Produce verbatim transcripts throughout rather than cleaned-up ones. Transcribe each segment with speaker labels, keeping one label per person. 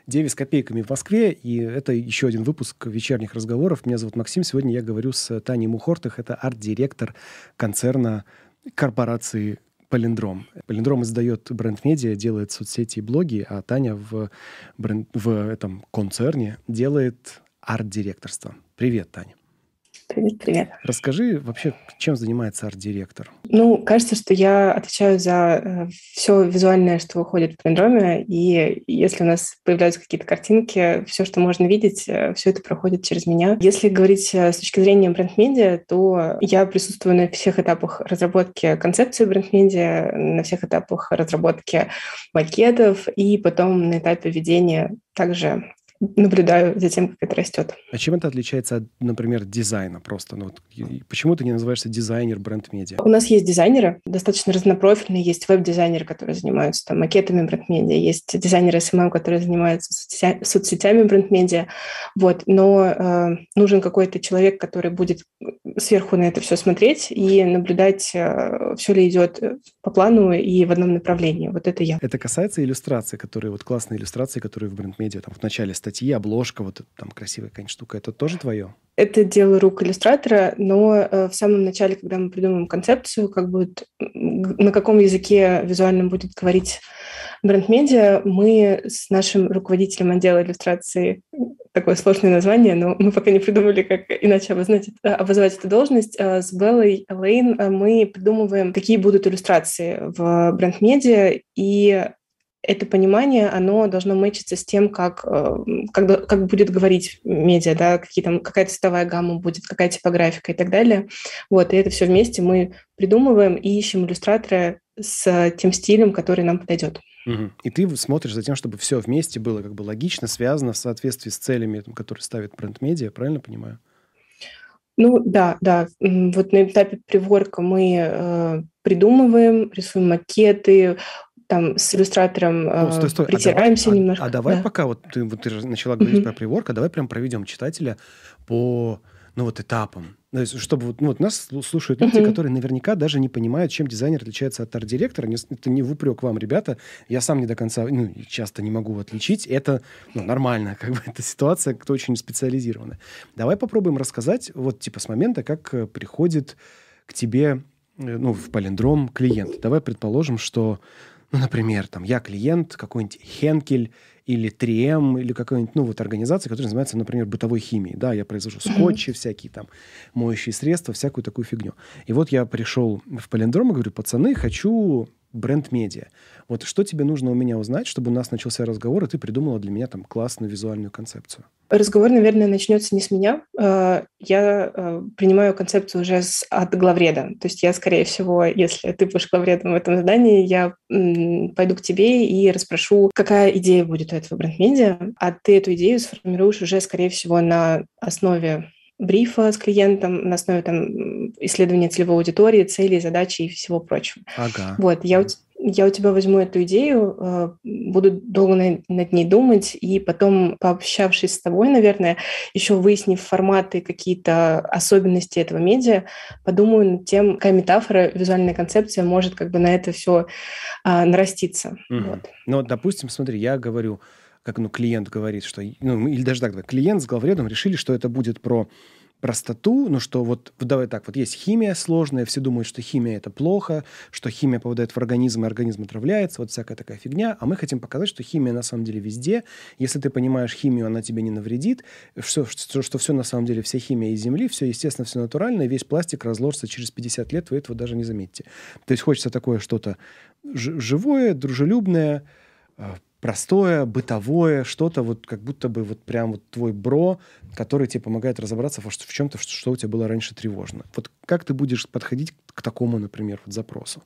Speaker 1: девять с копейками в Москве, и это еще один выпуск вечерних разговоров. Меня зовут Максим. Сегодня я говорю с Таней Мухортых. Это арт-директор концерна корпорации Полиндром. Полиндром издает бренд-медиа, делает соцсети и блоги, а Таня в, бренд, в этом концерне делает арт-директорство. Привет, Таня.
Speaker 2: Привет, привет.
Speaker 1: Расскажи вообще, чем занимается арт-директор?
Speaker 2: Ну, кажется, что я отвечаю за э, все визуальное, что выходит в Полиндроме, и если у нас появляются какие-то картинки, все, что можно видеть, э, все это проходит через меня. Если говорить э, с точки зрения бренд-медиа, то я присутствую на всех этапах разработки концепции бренд-медиа, на всех этапах разработки макетов, и потом на этапе ведения также наблюдаю за тем, как это растет.
Speaker 1: А чем это отличается от, например, дизайна просто? Ну, вот, почему ты не называешься дизайнер бренд-медиа?
Speaker 2: У нас есть дизайнеры, достаточно разнопрофильные. Есть веб-дизайнеры, которые занимаются там, макетами бренд-медиа, есть дизайнеры эс эм эм, которые занимаются соцсетя- соцсетями бренд-медиа. Вот. Но э, нужен какой-то человек, который будет сверху на это все смотреть и наблюдать, э, все ли идет по плану и в одном направлении. Вот это я.
Speaker 1: Это касается иллюстраций, которые, вот классные иллюстрации, которые в бренд-медиа, там, в начале статьи, обложка, вот там красивая, конечно, штука. Это тоже твое?
Speaker 2: Это дело рук иллюстратора, но э, в самом начале, когда мы придумываем концепцию, как будет, на каком языке визуально будет говорить бренд-медиа, мы с нашим руководителем отдела иллюстрации, такое сложное название, но мы пока не придумали, как иначе обозначить, обозвать эту должность, с Беллой Лейн мы придумываем, какие будут иллюстрации в бренд-медиа, и это понимание, оно должно мэчиться с тем, как, как, как будет говорить медиа, да, какие там, какая цветовая гамма будет, какая типографика и так далее. Вот, и это все вместе мы придумываем и ищем иллюстратора с тем стилем, который нам подойдет.
Speaker 1: Угу. И ты смотришь за тем, чтобы все вместе было как бы логично, связано в соответствии с целями, которые ставит бренд-медиа, правильно понимаю?
Speaker 2: Ну, да, да. Вот на этапе приворка мы э, придумываем, рисуем макеты, там с иллюстратором ну, стой, стой. притираемся
Speaker 1: а давай,
Speaker 2: немножко.
Speaker 1: А, а давай
Speaker 2: да.
Speaker 1: пока, вот ты, вот ты начала говорить uh-huh. про приворк, а давай прям проведем читателя по, ну, вот этапам. То есть, чтобы вот, ну, вот нас слушают люди, uh-huh. которые наверняка даже не понимают, чем дизайнер отличается от арт-директора. Это не в упрек вам, ребята. Я сам не до конца, ну, часто не могу отличить. Это, ну, нормально, как бы, это ситуация, кто очень специализированная. Давай попробуем рассказать, вот, типа, с момента, как приходит к тебе, ну, в Полиндром клиент. Давай предположим, что ну, например, там, я клиент какой-нибудь Henkel или три эм, или какой-нибудь, ну, вот организации, которая занимается, например, бытовой химией. Да, я произвожу скотчи, mm-hmm. всякие там моющие средства, всякую такую фигню. И вот я пришел в Полиндром и говорю, пацаны, хочу бренд-медиа. Вот что тебе нужно у меня узнать, чтобы у нас начался разговор, и ты придумала для меня там классную визуальную концепцию?
Speaker 2: Разговор, наверное, начнется не с меня. Я принимаю концепцию уже от главреда. То есть я, скорее всего, если ты будешь главредом в этом задании, я пойду к тебе и расспрошу, какая идея будет у этого бренд-медиа, а ты эту идею сформируешь уже, скорее всего, на основе брифа с клиентом, на основе там, исследования целевой аудитории, целей, задачи и всего прочего.
Speaker 1: Ага.
Speaker 2: Вот, я, у, я у тебя возьму эту идею, буду долго над ней думать, и потом, пообщавшись с тобой, наверное, еще выяснив форматы, какие-то особенности этого медиа, подумаю над тем, какая метафора, визуальная концепция может как бы на это все а, нараститься.
Speaker 1: Угу.
Speaker 2: Вот.
Speaker 1: Ну, допустим, смотри, я говорю, как ну, клиент говорит, что... Ну, или даже так, клиент с главредом решили, что это будет про простоту, ну, что вот, давай так, вот есть химия сложная, все думают, что химия – это плохо, что химия попадает в организм, и организм отравляется, вот всякая такая фигня, а мы хотим показать, что химия на самом деле везде, если ты понимаешь химию, она тебе не навредит, что, что, что все на самом деле, вся химия из земли, все естественно, все натурально, и весь пластик разложится через пятьдесят лет, вы этого даже не заметите. То есть хочется такое что-то живое, дружелюбное, простое, бытовое, что-то вот как будто бы вот прям вот твой бро, который тебе помогает разобраться в, в чем-то, что у тебя было раньше тревожно. Вот как ты будешь подходить к такому, например, вот запросу?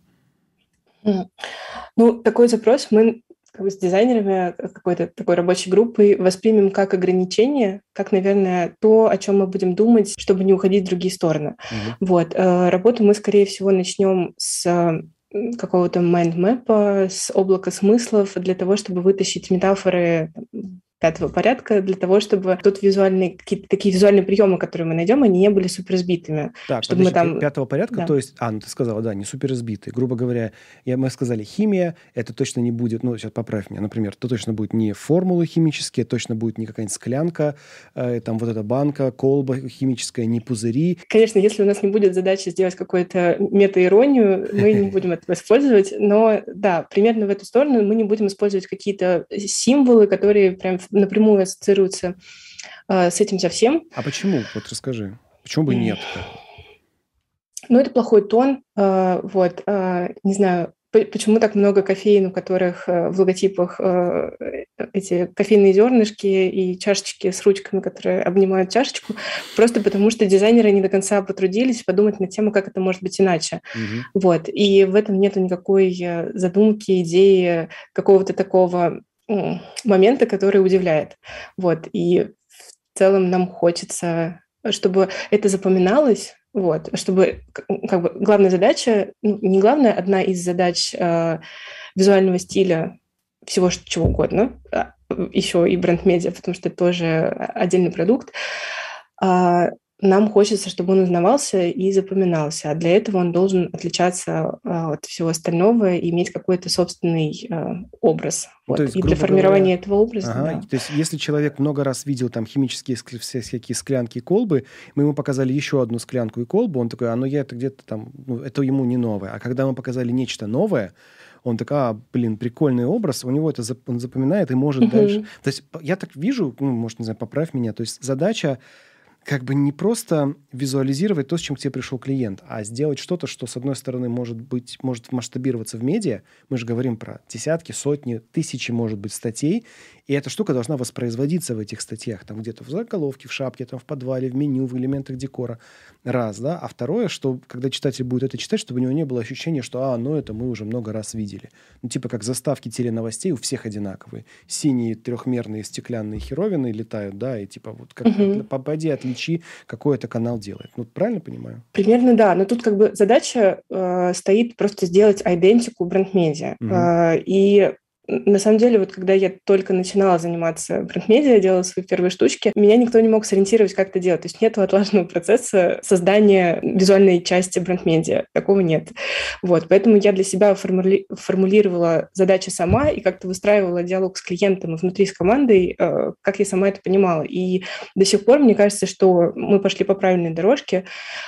Speaker 2: Ну, такой запрос мы как бы с дизайнерами какой-то такой рабочей группой воспримем как ограничение, как, наверное, то, о чем мы будем думать, чтобы не уходить в другие стороны. Mm-hmm. Вот. Работу мы, скорее всего, начнем с какого-то майндмэпа, с облака смыслов для того, чтобы вытащить метафоры пятого порядка для того, чтобы тут визуальные, какие-то такие визуальные приемы, которые мы найдем, они не были супер избитыми.
Speaker 1: Так,
Speaker 2: чтобы
Speaker 1: подожди,
Speaker 2: мы там...
Speaker 1: пятого порядка,
Speaker 2: Да.
Speaker 1: то есть... А, ну ты сказала, да, не супер избитый. Грубо говоря, я, мы сказали, химия, это точно не будет, ну, сейчас поправь меня, например, то точно будет не формулы химические, точно будет не какая-нибудь склянка, э, там вот эта банка, колба химическая, не пузыри.
Speaker 2: Конечно, если у нас не будет задачи сделать какую-то мета-иронию, мы не будем этого использовать, но да, примерно в эту сторону мы не будем использовать какие-то символы, которые прям напрямую ассоциируются э, с этим совсем.
Speaker 1: А почему? Вот расскажи. Почему бы нет?
Speaker 2: Ну, это плохой тон. Э, вот, э, не знаю, почему так много кофеин, у которых э, в логотипах э, эти кофейные зернышки и чашечки с ручками, которые обнимают чашечку, просто потому что дизайнеры не до конца потрудились подумать на тему, как это может быть иначе.
Speaker 1: Угу.
Speaker 2: Вот. И в этом нету никакой задумки, идеи, какого-то такого момента, который удивляет. Вот. И в целом нам хочется, чтобы это запоминалось, вот, чтобы как бы главная задача, ну, не главная, одна из задач э, визуального стиля всего чего угодно, а, еще и бренд-медиа, потому что это тоже отдельный продукт, а, нам хочется, чтобы он узнавался и запоминался, а для этого он должен отличаться а, от всего остального и иметь какой-то собственный а, образ.
Speaker 1: Ну,
Speaker 2: Вот.
Speaker 1: то есть,
Speaker 2: И для формирования этого образа,
Speaker 1: ага,
Speaker 2: да.
Speaker 1: То есть если человек много раз видел там химические всякие склянки и колбы, мы ему показали еще одну склянку и колбу, он такой, а ну я это где-то там, ну это ему не новое. А когда мы показали нечто новое, он такой, а, блин, прикольный образ, у него это зап- он запоминает и может
Speaker 2: Мгм.
Speaker 1: дальше. То есть я так вижу, ну, может, не знаю, поправь меня, то есть задача как бы не просто визуализировать то, с чем к тебе пришел клиент, а сделать что-то, что, с одной стороны, может быть, может масштабироваться в медиа. Мы же говорим про десятки, сотни, тысячи, может быть, статей, и эта штука должна воспроизводиться в этих статьях, там где-то в заголовке, в шапке, там в подвале, в меню, в элементах декора. Раз, да. А второе, что когда читатель будет это читать, чтобы у него не было ощущения, что, а, ну это мы уже много раз видели. Ну, типа как заставки теленовостей у всех одинаковые. Синие трехмерные стеклянные херовины летают, да, и типа вот как
Speaker 2: Мгм.
Speaker 1: попади, отличи, какой это канал делает. Ну, правильно понимаю?
Speaker 2: Примерно, да. Но тут как бы задача э, стоит просто сделать айдентику бренд-медиа.
Speaker 1: Мгм.
Speaker 2: Э, и на самом деле, вот когда я только начинала заниматься бренд-медиа, делала свои первые штучки, меня никто не мог сориентировать, как это делать. То есть нет отлаженного процесса создания визуальной части бренд-медиа. Такого нет. Вот. Поэтому я для себя формули- формулировала задачи сама и как-то выстраивала диалог с клиентом и внутри с командой, э, как я сама это понимала. И до сих пор мне кажется, что мы пошли по правильной дорожке.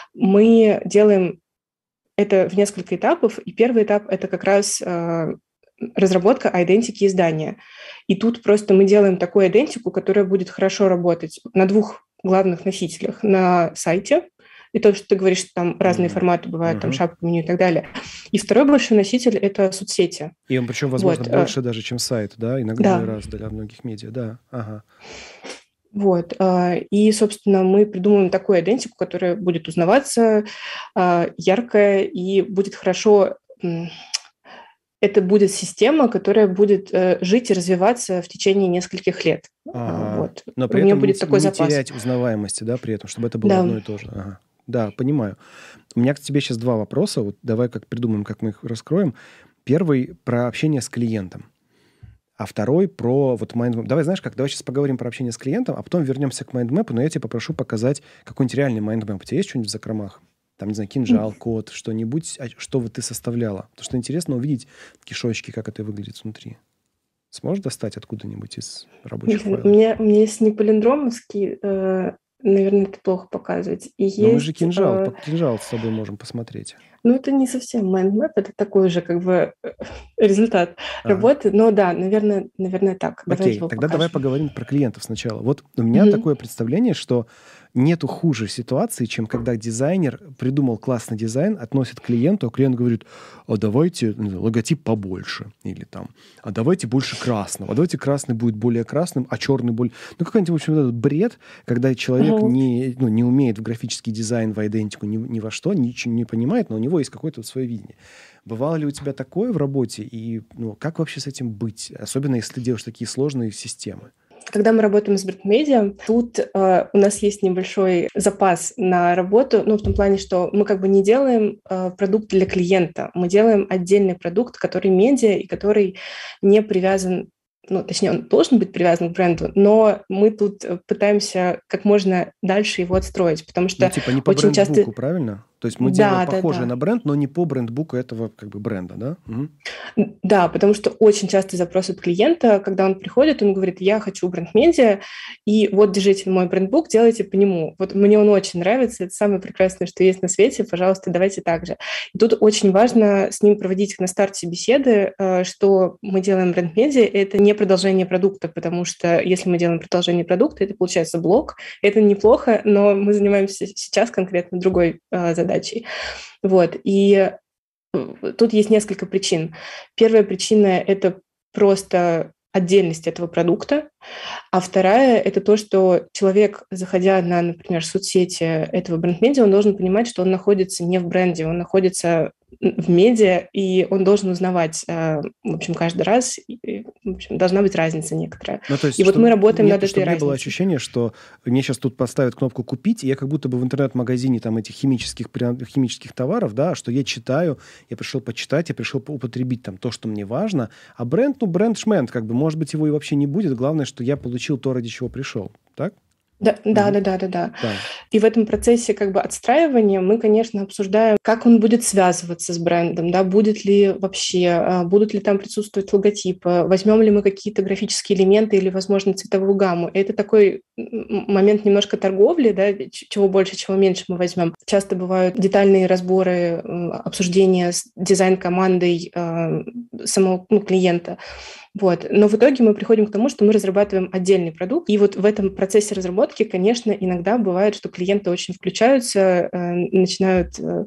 Speaker 2: Мы делаем это в несколько этапов, и первый этап – это как раз э, разработка айдентики издания. И тут просто мы делаем такую айдентику, которая будет хорошо работать на двух главных носителях. На сайте, и то, что ты говоришь, что там разные
Speaker 1: Мгм.
Speaker 2: форматы бывают, там
Speaker 1: Мгм.
Speaker 2: шапка, меню и так далее. И второй большой носитель – это соцсети.
Speaker 1: И он причем, возможно,
Speaker 2: Вот, э,
Speaker 1: больше даже, чем сайт, да? Иногда
Speaker 2: Да.
Speaker 1: раз для многих медиа, да. Ага.
Speaker 2: Вот. а, И, собственно, мы придумываем такую идентику, которая будет узнаваться, а, яркая и будет хорошо. м, Это будет система, которая будет э, жить и развиваться в течение нескольких лет. А,
Speaker 1: Ага.
Speaker 2: Вот.
Speaker 1: Но
Speaker 2: У
Speaker 1: при
Speaker 2: нее
Speaker 1: этом не,
Speaker 2: будет
Speaker 1: те-
Speaker 2: такой
Speaker 1: не
Speaker 2: запас.
Speaker 1: терять узнаваемости, да, при этом, чтобы это было
Speaker 2: Да.
Speaker 1: одно и то же. Ага. Да, понимаю. У меня к тебе сейчас два вопроса. Вот давай как придумаем, как мы их раскроем. Первый про общение с клиентом, а второй про вот майндмэп. Давай, знаешь как, давай сейчас поговорим про общение с клиентом, а потом вернемся к майндмэпу, но я тебя попрошу показать какой-нибудь реальный майндмэп. У тебя есть что-нибудь в закромах? Там, не знаю, кинжал, код, что-нибудь, а что вот ты составляла. Потому что интересно увидеть кишочки, как это выглядит внутри. Сможешь достать откуда-нибудь из рабочих
Speaker 2: У
Speaker 1: файлов?
Speaker 2: меня, у меня есть не полиндромовский, э, наверное, это плохо показывать. И
Speaker 1: Но мы же
Speaker 2: есть,
Speaker 1: кинжал,
Speaker 2: э,
Speaker 1: по- кинжал с тобой можем посмотреть.
Speaker 2: ну, это не совсем майндмэп, это такой же как бы э, результат
Speaker 1: Ага.
Speaker 2: работы. Но да, наверное, наверное так. Давай
Speaker 1: Окей,
Speaker 2: его
Speaker 1: тогда давай
Speaker 2: покажем.
Speaker 1: поговорим про клиентов сначала. Вот у меня
Speaker 2: Мгм.
Speaker 1: такое представление, что нету хуже ситуации, чем когда дизайнер придумал классный дизайн, относит к клиенту, а клиент говорит, а давайте ну, логотип побольше. Или там, а давайте больше красного. А давайте красный будет более красным, а черный более... Ну, какой-нибудь, в общем, этот бред, когда человек
Speaker 2: Мгм.
Speaker 1: не, ну, не умеет в графический дизайн, в идентику, ни, ни во что, ничего не понимает, но у него есть какое-то вот свое видение. Бывало ли у тебя такое в работе? И ну, как вообще с этим быть? Особенно, если ты делаешь такие сложные системы.
Speaker 2: Когда мы работаем с бренд-медиа, тут э, у нас есть небольшой запас на работу, ну, в том плане, что мы как бы не делаем э, продукт для клиента, мы делаем отдельный продукт, который медиа и который не привязан ну, точнее, он должен быть привязан к бренду, но мы тут пытаемся как можно дальше его отстроить, потому что
Speaker 1: ну, типа не по
Speaker 2: очень
Speaker 1: брендбуку,
Speaker 2: часто...
Speaker 1: правильно? То есть мы
Speaker 2: Да,
Speaker 1: делаем
Speaker 2: да,
Speaker 1: похожее
Speaker 2: да.
Speaker 1: на бренд, но не по брендбуку этого как бы бренда, да? Угу.
Speaker 2: Да, потому что очень часто запрос от клиента, когда он приходит, он говорит, я хочу бренд-медиа, и вот держите мой брендбук, делайте по нему. Вот мне он очень нравится, это самое прекрасное, что есть на свете, пожалуйста, давайте так же. И тут очень важно с ним проводить на старте беседы, что мы делаем бренд-медиа, это не продолжение продукта, потому что если мы делаем продолжение продукта, это получается блог, это неплохо, но мы занимаемся сейчас конкретно другой задачей. Вот, и тут есть несколько причин. Первая причина – это просто отдельность этого продукта, а вторая – это то, что человек, заходя на, например, соцсети этого бренд-медиа, он должен понимать, что он находится не в бренде, он находится в медиа, и он должен узнавать, в общем, каждый раз, и, в общем, должна быть разница некоторая.
Speaker 1: Ну, то есть,
Speaker 2: и вот мы работаем
Speaker 1: нет,
Speaker 2: над этой
Speaker 1: чтобы
Speaker 2: разницей.
Speaker 1: не было ощущения, что мне сейчас тут поставят кнопку «Купить», и я как будто бы в интернет-магазине там этих химических, химических товаров, да, что я читаю, я пришел почитать, я пришел употребить там то, что мне важно, а бренд, ну, бренд-шмент, как бы, может быть, его и вообще не будет, главное, что я получил то, ради чего пришел, так?
Speaker 2: Да, да,
Speaker 1: Мгм.
Speaker 2: да, да, да, да.
Speaker 1: Да.
Speaker 2: И в этом процессе как бы отстраивания мы, конечно, обсуждаем, как он будет связываться с брендом, да, будет ли вообще, а, будут ли там присутствовать логотипы, возьмем ли мы какие-то графические элементы или, возможно, цветовую гамму. И это такой м, момент немножко торговли, да, ч- чего больше, чего меньше мы возьмем. Часто бывают детальные разборы, м, обсуждения с дизайн-командой а, самого, ну, клиента. Вот. Но в итоге мы приходим к тому, что мы разрабатываем отдельный продукт. И вот в этом процессе разработки, конечно, иногда бывает, что клиенты очень включаются, э, начинают э,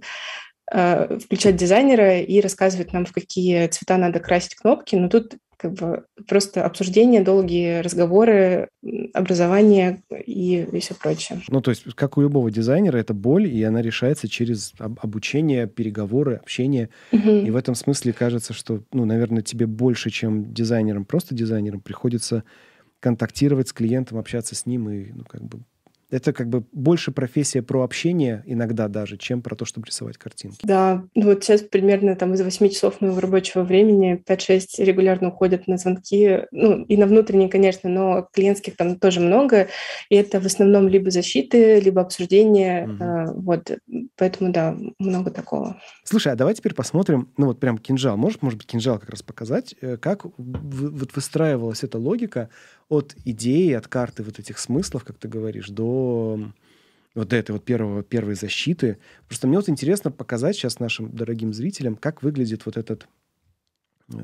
Speaker 2: э, включать дизайнера и рассказывать нам, в какие цвета надо красить кнопки. Но тут как бы просто обсуждение, долгие разговоры, м, образование и, и все прочее.
Speaker 1: Ну, то есть, как у любого дизайнера, это боль, и она решается через об- обучение, переговоры, общение. И
Speaker 2: Мгм.
Speaker 1: в этом смысле кажется, что, ну, наверное, тебе больше, чем дизайнером, просто дизайнером, приходится контактировать с клиентом, общаться с ним, и, ну, как бы, это как бы больше профессия про общение иногда даже, чем про то, чтобы рисовать картинки.
Speaker 2: Да, ну вот сейчас примерно там из восьми часов моего рабочего времени пять-шесть регулярно уходят на звонки, ну и на внутренние, конечно, но клиентских там тоже много, и это в основном либо защиты, либо обсуждения,
Speaker 1: Мгм.
Speaker 2: э, вот, поэтому да, много такого.
Speaker 1: Слушай, а давай теперь посмотрим, ну вот прям кинжал. Можешь, может быть, кинжал как раз показать, э, как в- вот выстраивалась эта логика от идеи, от карты вот этих смыслов, как ты говоришь, до м, вот этой вот первого, первой защиты. Просто мне вот интересно показать сейчас нашим дорогим зрителям, как выглядит вот этот, э,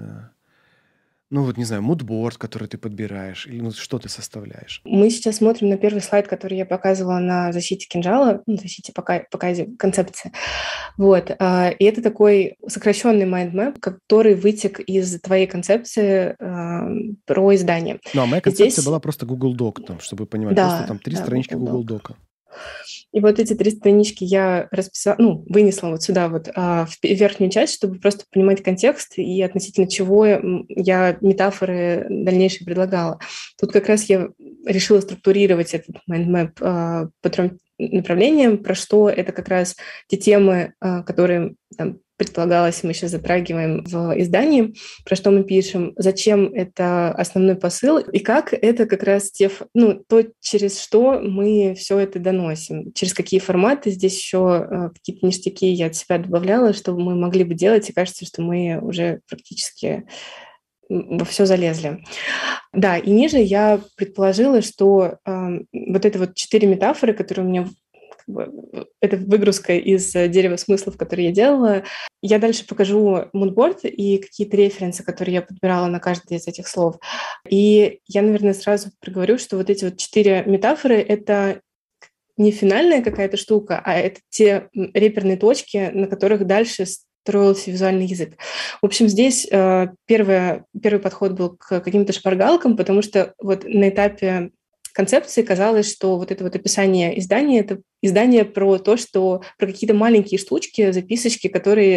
Speaker 1: ну вот, не знаю, мудборд, который ты подбираешь, или ну, что ты составляешь.
Speaker 2: Мы сейчас смотрим на первый слайд, который я показывала на защите кинжала, ну, защите пока, показе концепции. Вот. а, И это такой сокращенный майндмэп, который вытек из твоей концепции а, про издание.
Speaker 1: Ну, а моя
Speaker 2: И
Speaker 1: концепция
Speaker 2: здесь,
Speaker 1: была просто Google Doc, там, чтобы понимать, просто там
Speaker 2: да,
Speaker 1: три
Speaker 2: да,
Speaker 1: странички
Speaker 2: Google
Speaker 1: Google
Speaker 2: Doc.
Speaker 1: Дока.
Speaker 2: И вот эти три странички я расписала, ну, вынесла вот сюда вот а, в пе- верхнюю часть, чтобы просто понимать контекст и относительно чего м, я метафоры дальнейшие предлагала. Тут как раз я решила структурировать этот майндмэп а, по трем направлениям, про что это как раз те темы, а, которые там предполагалось, мы сейчас затрагиваем в издании, про что мы пишем, зачем это основной посыл, и как это как раз те, ф- ну, то, через что мы все это доносим, через какие форматы. Здесь еще э, какие-то ништяки я от себя добавляла, чтобы мы могли бы делать, и кажется, что мы уже практически м, во все залезли. Да, и ниже я предположила, что э, вот это вот четыре метафоры, которые у меня как бы, это выгрузка из э, дерева смыслов, которые я делала. Я дальше покажу мудборд и какие-то референсы, которые я подбирала на каждый из этих слов. И я, наверное, сразу проговорю, что вот эти вот четыре метафоры — это не финальная какая-то штука, а это те м, реперные точки, на которых дальше строился визуальный язык. В общем, здесь э, первое, первый подход был к каким-то шпаргалкам, потому что вот на этапе концепции казалось, что вот это вот описание издания — это издание про то, что про какие-то маленькие штучки, записочки, которые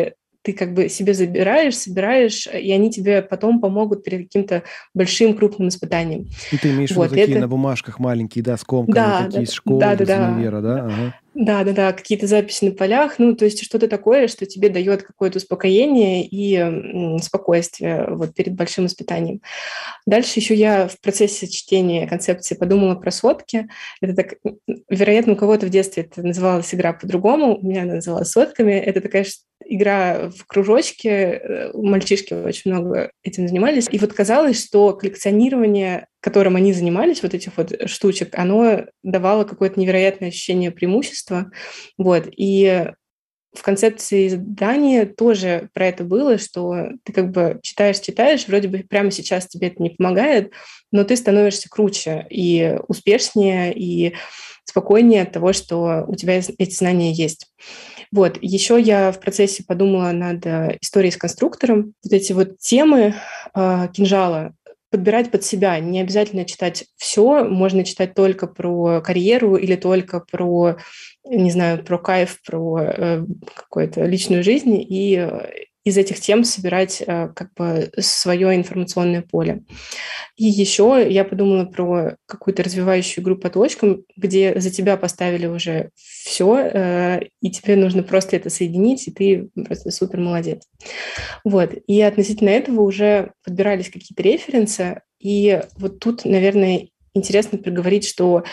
Speaker 2: ты как бы себе забираешь, собираешь, и они тебе потом помогут перед каким-то большим крупным испытанием.
Speaker 1: Ну, ты имеешь в
Speaker 2: Вот,
Speaker 1: виду такие
Speaker 2: это...
Speaker 1: на бумажках маленькие, да, скомканные,
Speaker 2: Да, да,
Speaker 1: такие из школы,
Speaker 2: да, да,
Speaker 1: из
Speaker 2: да.
Speaker 1: универа, да? Ага.
Speaker 2: Да, да, да, какие-то записи на полях, ну, то есть что-то такое, что тебе дает какое-то успокоение и м, спокойствие вот перед большим испытанием. Дальше еще я в процессе чтения концепции подумала про сводки. Это так, вероятно, у кого-то в детстве это называлась игра по-другому, у меня она называлась сводками. Это такая игра в кружочке, мальчишки очень много этим занимались. И вот казалось, что коллекционирование, которым они занимались, вот этих вот штучек, оно давало какое-то невероятное ощущение преимущества. Вот. И в концепции издания тоже про это было, что ты как бы читаешь-читаешь, вроде бы прямо сейчас тебе это не помогает, но ты становишься круче и успешнее, и спокойнее от того, что у тебя эти знания есть. Вот. Еще я в процессе подумала над историей с конструктором. Вот эти вот темы э, кинжала подбирать под себя. Не обязательно читать все, можно читать только про карьеру или только про, не знаю, про кайф, про э, какую-то личную жизнь, и э, из этих тем собирать э, как бы свое информационное поле. И еще я подумала про какую-то развивающую игру по точкам, где за тебя поставили уже все, э, и тебе нужно просто это соединить, и ты просто супер молодец. Вот. И относительно этого уже подбирались какие-то референсы. И вот тут, наверное, интересно проговорить, что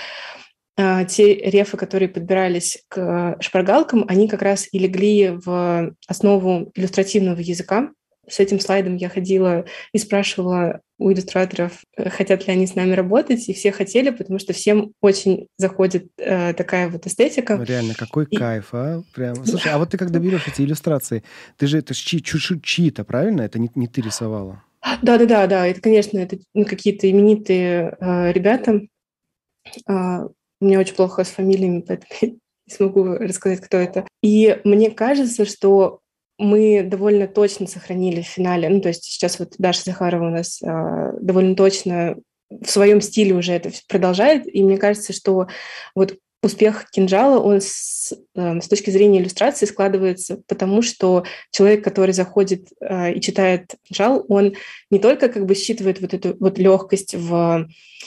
Speaker 2: э, те рефы, которые подбирались к шпаргалкам, они как раз и легли в основу иллюстративного языка. С этим слайдом я ходила и спрашивала у иллюстраторов, хотят ли они с нами работать, и все хотели, потому что всем очень заходит э, такая вот эстетика.
Speaker 1: Ну, реально, какой
Speaker 2: и...
Speaker 1: кайф, а? Прям. Слушай, а вот ты когда берешь эти иллюстрации, ты же это чьи, чьи-то, правильно? Это не, не ты рисовала?
Speaker 2: Да-да-да, да. Это, конечно, это какие-то именитые э, ребята. Э, у меня очень плохо с фамилиями, поэтому я не смогу рассказать, кто это. И мне кажется, что мы довольно точно сохранили в финале. Ну, то есть сейчас вот Даша Захарова у нас э, довольно точно в своем стиле уже это продолжает. И мне кажется, что вот успех кинжала, он с, э, с точки зрения иллюстрации складывается потому, что человек, который заходит э, и читает кинжал, он не только как бы считывает вот эту вот легкость в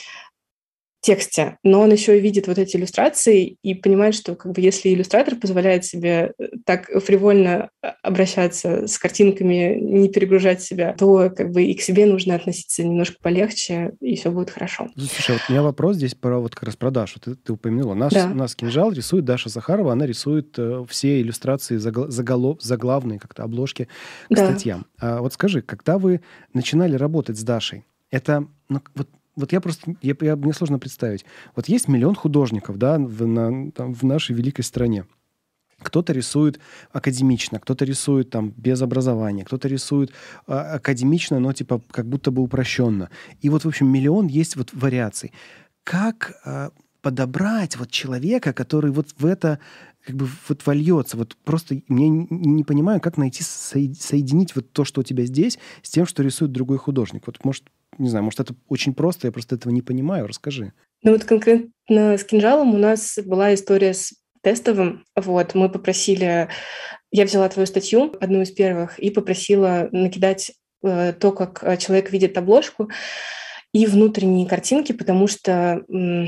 Speaker 2: тексте, но он еще и видит вот эти иллюстрации и понимает, что как бы если иллюстратор позволяет себе так фривольно обращаться с картинками, не перегружать себя, то как бы и к себе нужно относиться немножко полегче, и все будет хорошо.
Speaker 1: Слушай, вот у меня вопрос здесь про вот как раз про Дашу. Ты, ты упомянула. Наш,
Speaker 2: Да.
Speaker 1: Нас кинжал рисует Даша Захарова. Она рисует э, все иллюстрации загла- заголов, заглавные как-то обложки к
Speaker 2: Да.
Speaker 1: статьям. А вот скажи, когда вы начинали работать с Дашей, это ну, вот Вот я просто, я, я, мне сложно представить. Вот есть миллион художников, да, в, на, там, в нашей великой стране. Кто-то рисует академично, кто-то рисует там без образования, кто-то рисует а, академично, но типа как будто бы упрощенно. И вот, в общем, миллион есть вот вариаций. Как а, подобрать вот человека, который вот в это как бы вот вольется? Вот просто мне не, не понимаю, как найти, соединить вот то, что у тебя здесь, с тем, что рисует другой художник. Вот, может, не знаю, может, это очень просто, я просто этого не понимаю. Расскажи.
Speaker 2: Ну вот конкретно с кинжалом у нас была история с тестовым. Вот, мы попросили... Я взяла твою статью, одну из первых, и попросила накидать э, то, как человек видит обложку, и внутренние картинки, потому что... М-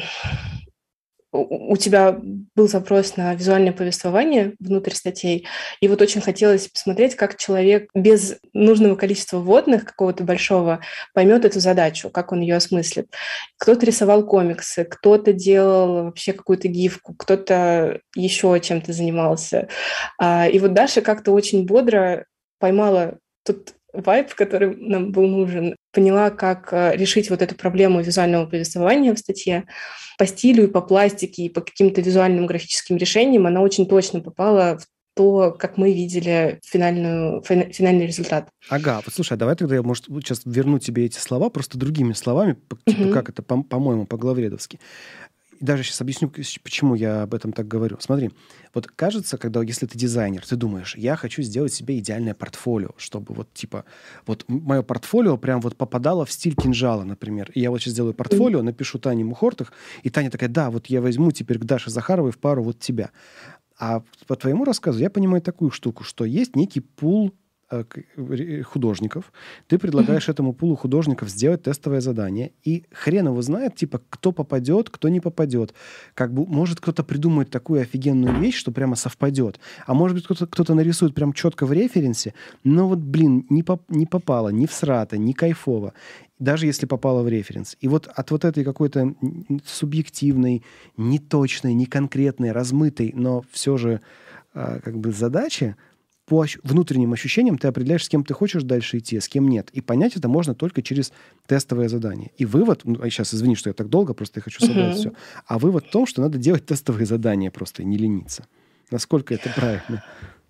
Speaker 2: у тебя был запрос на визуальное повествование внутрь статей, и вот очень хотелось посмотреть, как человек без нужного количества вводных какого-то большого поймет эту задачу, как он ее осмыслит. Кто-то рисовал комиксы, кто-то делал вообще какую-то гифку, кто-то еще чем-то занимался. И вот Даша как-то очень бодро поймала тот вайб, который нам был нужен, поняла, как решить вот эту проблему визуального повествования в статье. По стилю, и по пластике, и по каким-то визуальным графическим решениям она очень точно попала в то, как мы видели финальную, финальный результат.
Speaker 1: Ага, вот слушай, а давай тогда я, может, сейчас верну тебе эти слова просто другими словами, типа uh-huh. как это, по- по-моему, по-главредовски. И даже сейчас объясню, почему я об этом так говорю. Смотри, вот кажется, когда, если ты дизайнер, ты думаешь, я хочу сделать себе идеальное портфолио, чтобы вот типа, вот мое портфолио прям вот попадало в стиль кинжала, например. И я вот сейчас сделаю портфолио, напишу Тане Мухортах, и Таня такая, да, вот я возьму теперь к Даше Захаровой в пару вот тебя. А по твоему рассказу я понимаю такую штуку, что есть некий пул э, художников, ты предлагаешь mm-hmm. этому пулу художников сделать тестовое задание, и хрен его знает, типа, кто попадет, кто не попадет. Как бы, может, кто-то придумает такую офигенную вещь, что прямо совпадет, а может быть, кто-то, кто-то нарисует прям четко в референсе, но вот, блин, не, поп- не попало, не всрато, не кайфово, даже если попало в референс. И вот от вот этой какой-то субъективной, неточной, неконкретной, размытой, но все же э, как бы задачи, по ощ- внутренним ощущениям ты определяешь, с кем ты хочешь дальше идти, а с кем нет. И понять это можно только через тестовое задание. И вывод, ну, сейчас извини, что я так долго, просто я хочу собрать uh-huh. все. А вывод в том, что надо делать тестовые задания просто и не лениться. Насколько это правильно?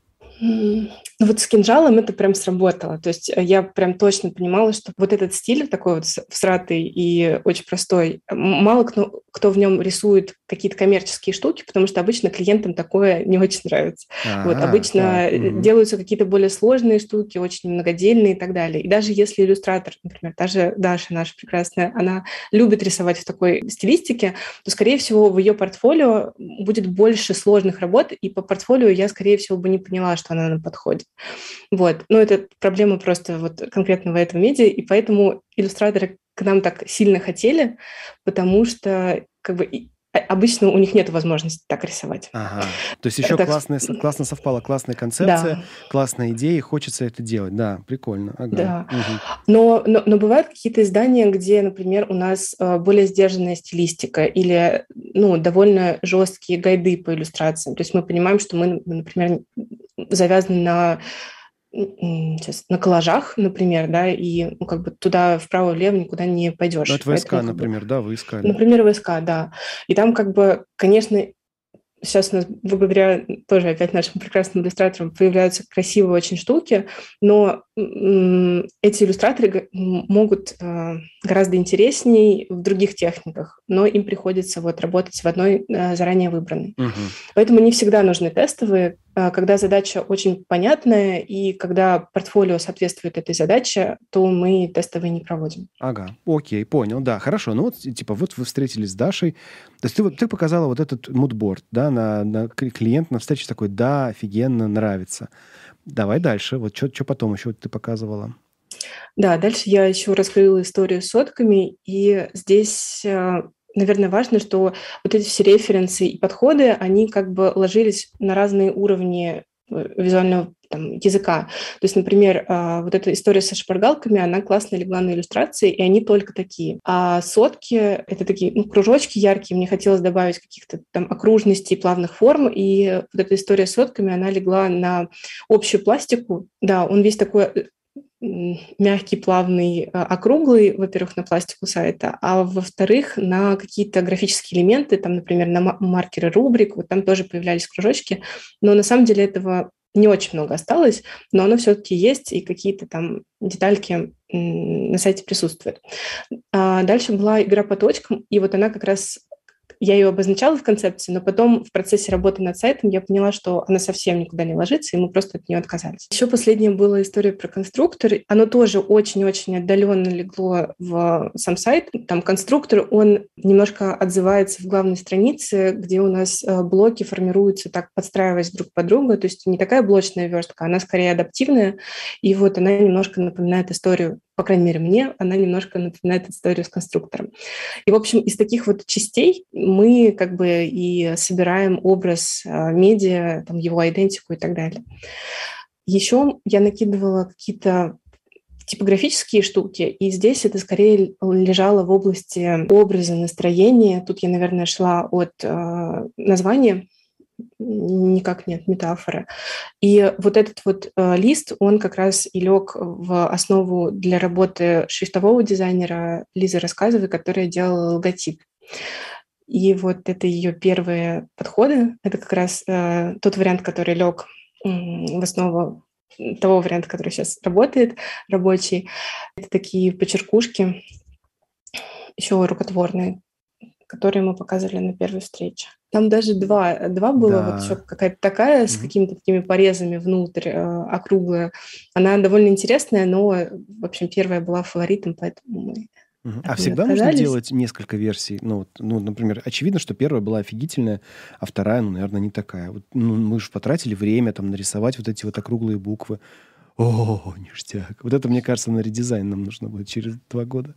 Speaker 2: Ну вот с кинжалом это прям сработало. То есть я прям точно понимала, что вот этот стиль такой вот всратый и очень простой, мало кто, кто в нем рисует какие-то коммерческие штуки, потому что обычно клиентам такое не очень нравится. А-а, вот обычно так, делаются угу. какие-то более сложные штуки, очень многодельные и так далее. И даже если иллюстратор, например, даже Даша наша прекрасная, она любит рисовать в такой стилистике, то, скорее всего, в ее портфолио будет больше сложных работ, и по портфолио я, скорее всего, бы не поняла, что она нам подходит. Вот. Но это проблема просто вот конкретного этого медиа, и поэтому иллюстраторы к нам так сильно хотели, потому что как бы обычно у них нет возможности так рисовать.
Speaker 1: Ага. То есть еще
Speaker 2: так...
Speaker 1: классная, классно совпала классная концепция, да. классная идея, и хочется это делать. Да, прикольно. Ага.
Speaker 2: Да.
Speaker 1: Угу.
Speaker 2: Но, но, но бывают какие-то издания, где, например, у нас более сдержанная стилистика или ну, довольно жесткие гайды по иллюстрациям. То есть мы понимаем, что мы, например, завязаны на сейчас, на коллажах, например, да, и ну, как бы туда вправо-влево никуда не пойдешь.
Speaker 1: Ну, это ВСК, Поэтому, например, бы, да, вы искали.
Speaker 2: Например, ВСК, да. И там как бы, конечно, сейчас у нас благодаря тоже опять нашим прекрасным иллюстраторам появляются красивые очень штуки, но м- эти иллюстраторы могут э, гораздо интересней в других техниках, но им приходится вот работать в одной э, заранее выбранной.
Speaker 1: Угу.
Speaker 2: Поэтому не всегда нужны тестовые, э, когда задача очень понятная и когда портфолио соответствует этой задаче, то мы тестовые не проводим.
Speaker 1: Ага, окей, понял, да, хорошо. Ну вот, типа, вот вы встретились с Дашей, то есть ты, вот, ты показала вот этот мудборд, да, на, на клиент на встрече такой, да, офигенно, нравится. Давай дальше, вот что потом еще ты показывала?
Speaker 2: Да, дальше я еще раскрыла историю с сотками, и здесь, наверное, важно, что вот эти все референсы и подходы, они как бы ложились на разные уровни визуального там, языка. То есть, например, вот эта история со шпаргалками, она классно легла на иллюстрации, и они только такие. А сотки — это такие ну, кружочки яркие, мне хотелось добавить каких-то там окружностей, плавных форм, и вот эта история с сотками, она легла на общую пластику. Да, он весь такой мягкий, плавный, округлый, во-первых, на пластику сайта, а во-вторых, на какие-то графические элементы, там, например, на маркеры рубрик, вот там тоже появлялись кружочки, но на самом деле этого не очень много осталось, но оно все-таки есть, и какие-то там детальки на сайте присутствуют. А дальше была игра по точкам, и вот она как раз... Я ее обозначала в концепции, но потом в процессе работы над сайтом я поняла, что она совсем никуда не ложится, и мы просто от нее отказались. Еще последняя была история про конструктор. Оно тоже очень-очень отдаленно легло в сам сайт. Там конструктор, он немножко отзывается в главной странице, где у нас блоки формируются так, подстраиваясь друг под друга. То есть не такая блочная верстка, она скорее адаптивная. И вот она немножко напоминает историю, по крайней мере, мне, она немножко напоминает историю с конструктором. И, в общем, из таких вот частей мы как бы и собираем образ э, медиа, там, его идентику и так далее. Еще я накидывала какие-то типографические штуки, и здесь это скорее лежало в области образа, настроения. Тут я, наверное, шла от э, названия, никак нет метафоры. И вот этот вот э, лист, он как раз и лег в основу для работы шрифтового дизайнера Лизы Рассказовой, которая делала логотип. И вот это ее первые подходы. Это как раз э, тот вариант, который лег э, в основу того варианта, который сейчас работает, рабочий. Это такие почеркушки, еще рукотворные, которые мы показывали на первой встрече. Там даже два, два было, да. Вот еще какая-то такая, mm-hmm. с какими-то такими порезами внутрь, э, округлая. Она довольно интересная, но, в общем, первая была фаворитом, поэтому мы
Speaker 1: uh-huh. А всегда отказались. Нужно делать несколько версий? Ну, вот, ну, например, очевидно, что первая была офигительная, а вторая, ну, наверное, не такая. Вот, ну, мы же потратили время там нарисовать вот эти вот округлые буквы. О, ништяк. Вот это, мне кажется, на редизайн нам нужно будет через два года.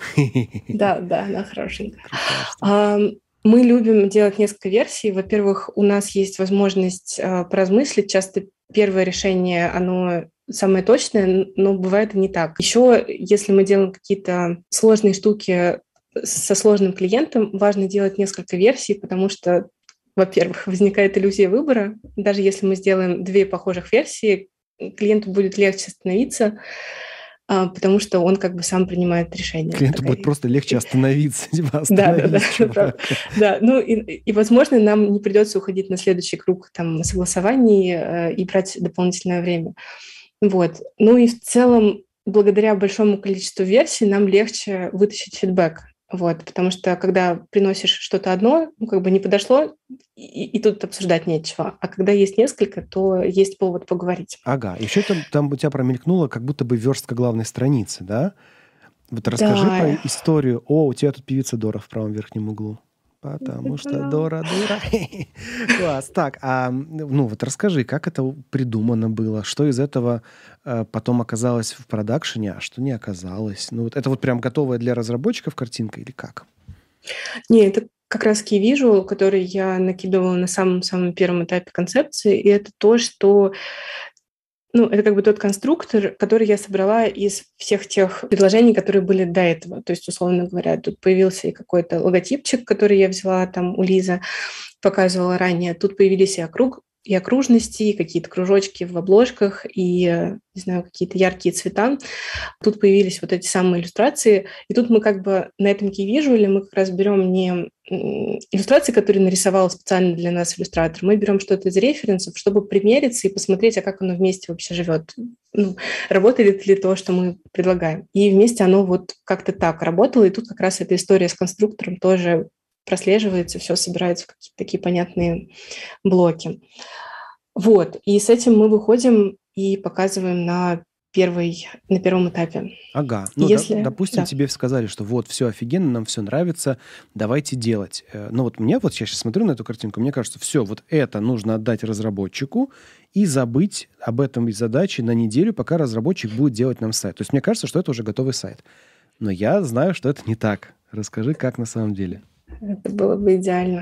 Speaker 2: Да, да, она хорошенькая.
Speaker 1: Крутая штука.
Speaker 2: А, Мы любим делать несколько версий. Во-первых, у нас есть возможность а, поразмыслить. Часто первое решение, оно самое точное, но бывает и не так. Еще, если мы делаем какие-то сложные штуки со сложным клиентом, важно делать несколько версий, потому что, во-первых, возникает иллюзия выбора. Даже если мы сделаем две похожих версии, клиенту будет легче остановиться, а, потому что он как бы сам принимает решение.
Speaker 1: Клиенту
Speaker 2: Такая-
Speaker 1: будет просто легче остановиться. Типа,
Speaker 2: Да, да, да,
Speaker 1: остановись,
Speaker 2: это
Speaker 1: чувак.
Speaker 2: правда. Да, ну и, и, возможно, нам не придется уходить на следующий круг там согласований э, и брать дополнительное время. Вот. Ну и в целом, благодаря большому количеству версий, нам легче вытащить фидбэк. Вот, потому что когда приносишь что-то одно, ну, как бы не подошло, и, и тут обсуждать нечего. А когда есть несколько, то есть повод поговорить.
Speaker 1: Ага, еще там, там у тебя промелькнуло как будто бы верстка главной страницы, да? Вот расскажи
Speaker 2: Да.
Speaker 1: про историю. О, у тебя тут певица Дора в правом верхнем углу. Потому что
Speaker 2: Она-
Speaker 1: Дора дура. Класс. Так, а ну вот расскажи, как это придумано было? Что из этого э, потом оказалось в продакшене, а что не оказалось? Ну вот это вот прям готовая для разработчиков картинка или как?
Speaker 2: Не, это как раз key visual, который я накидывала на самом-самом первом этапе концепции, и это то, что ну, это как бы тот конструктор, который я собрала из всех тех предложений, которые были до этого. То есть, условно говоря, тут появился и какой-то логотипчик, который я взяла там у Лизы, показывала ранее. Тут появились и округ, и окружности, и какие-то кружочки в обложках, и, не знаю, какие-то яркие цвета. Тут появились вот эти самые иллюстрации. И тут мы как бы на этом key visual мы как раз берем не иллюстрации, которые нарисовал специально для нас иллюстратор, мы берем что-то из референсов, чтобы примериться и посмотреть, а как оно вместе вообще живет. Ну, работает ли то, что мы предлагаем. И вместе оно вот как-то так работало. И тут как раз эта история с конструктором тоже прослеживается, все собирается в какие-то такие понятные блоки. Вот. И с этим мы выходим и показываем на, первый, на первом этапе.
Speaker 1: Ага. Ну,
Speaker 2: Если...
Speaker 1: доп- допустим,
Speaker 2: да.
Speaker 1: тебе сказали, что вот, все офигенно, нам все нравится, давайте делать. Э, Ну, вот мне, вот я сейчас смотрю на эту картинку, мне кажется, все, вот это нужно отдать разработчику и забыть об этом задаче на неделю, пока разработчик будет делать нам сайт. То есть мне кажется, что это уже готовый сайт. Но я знаю, что это не так. Расскажи, как на самом деле.
Speaker 2: Это было бы идеально.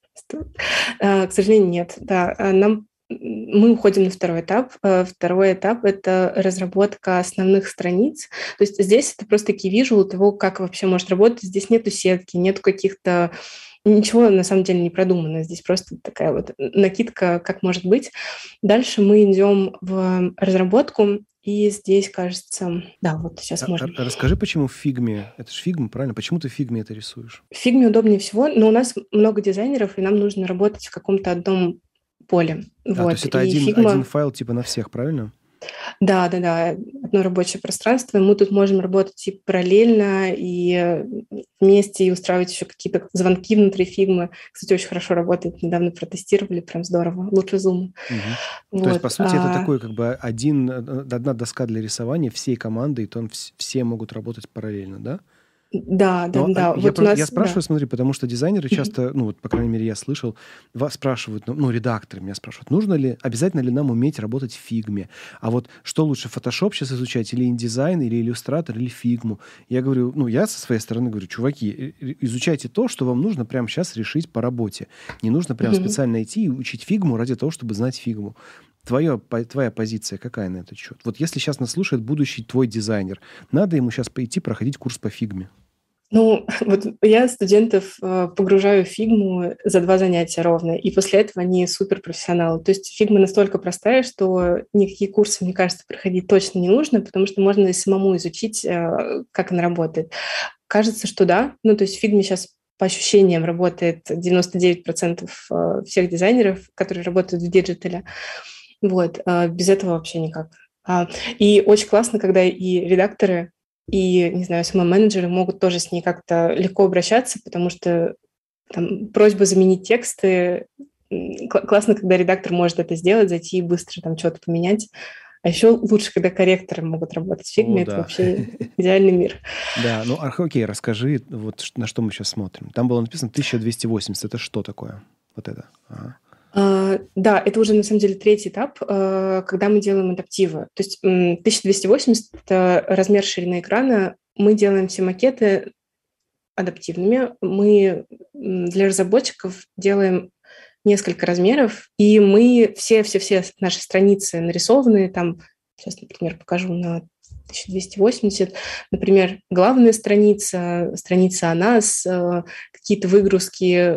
Speaker 2: К сожалению, нет. Да, нам мы уходим на второй этап. Второй этап – это разработка основных страниц. То есть здесь это просто key visual того, как вообще может работать. Здесь нету сетки, нету каких-то... Ничего на самом деле не продумано. Здесь просто такая вот накидка, как может быть. Дальше мы идем в разработку. И здесь, кажется... Да, вот сейчас
Speaker 1: А,
Speaker 2: можно.
Speaker 1: а, расскажи, почему в фигме... Это же фигма, правильно? Почему ты в фигме это рисуешь?
Speaker 2: В фигме удобнее всего, но у нас много дизайнеров, и нам нужно работать в каком-то одном поле.
Speaker 1: А,
Speaker 2: вот.
Speaker 1: то есть это
Speaker 2: И
Speaker 1: один,
Speaker 2: фигма...
Speaker 1: один файл типа на всех, правильно?
Speaker 2: Да, да, да, одно рабочее пространство. И мы тут можем работать и параллельно, и вместе, и устраивать еще какие-то звонки внутри фигмы. Кстати, очень хорошо работает. Недавно протестировали, прям здорово. Лучше Zoom.
Speaker 1: Угу.
Speaker 2: Вот.
Speaker 1: То есть, по сути,
Speaker 2: а...
Speaker 1: это такой как бы один, одна доска для рисования всей команды, и то он, все могут работать параллельно, да?
Speaker 2: Да, да,
Speaker 1: Но,
Speaker 2: да.
Speaker 1: я,
Speaker 2: Вот
Speaker 1: про,
Speaker 2: у нас,
Speaker 1: я спрашиваю,
Speaker 2: да.
Speaker 1: смотри, потому что дизайнеры часто, ну, вот, по крайней мере, я слышал, вас спрашивают, ну, ну, редакторы меня спрашивают, нужно ли, обязательно ли нам уметь работать в фигме? А вот что лучше, Photoshop сейчас изучать, или InDesign, или иллюстратор, или фигму? Я говорю, ну, я со своей стороны говорю, чуваки, изучайте то, что вам нужно прямо сейчас решить по работе. Не нужно прям mm-hmm. специально идти и учить фигму ради того, чтобы знать фигму. Твоя, твоя позиция какая на этот счет? Вот если сейчас нас слушает будущий твой дизайнер, надо ему сейчас пойти проходить курс по фигме.
Speaker 2: Ну, вот я студентов погружаю в фигму за два занятия ровно, и после этого они суперпрофессионалы. То есть фигма настолько простая, что никакие курсы, мне кажется, проходить точно не нужно, потому что можно и самому изучить, как она работает. Кажется, что да. Ну, то есть в фигме сейчас по ощущениям работает девяносто девять процентов всех дизайнеров, которые работают в диджитале. Вот. Без этого вообще никак. И очень классно, когда и редакторы, и, не знаю, сами менеджеры могут тоже с ней как-то легко обращаться, потому что там, просьба заменить тексты. Классно, когда редактор может это сделать, зайти и быстро там что-то поменять. А еще лучше, когда корректоры могут работать в фигме. О, это да. Вообще идеальный мир.
Speaker 1: Да, ну окей, расскажи, вот на что мы сейчас смотрим. Там было написано тысяча двести восемьдесят. Это что такое? Вот это. Ага.
Speaker 2: Uh, да, это уже на самом деле третий этап, uh, когда мы делаем адаптивы. То есть um, тысяча двести восемьдесят — это размер ширины экрана. Мы делаем все макеты адаптивными. Мы для разработчиков делаем несколько размеров, и мы все-все-все наши страницы нарисованы, там, сейчас, например, покажу на тысяча двести восемьдесят, например, главная страница, страница о нас, какие-то выгрузки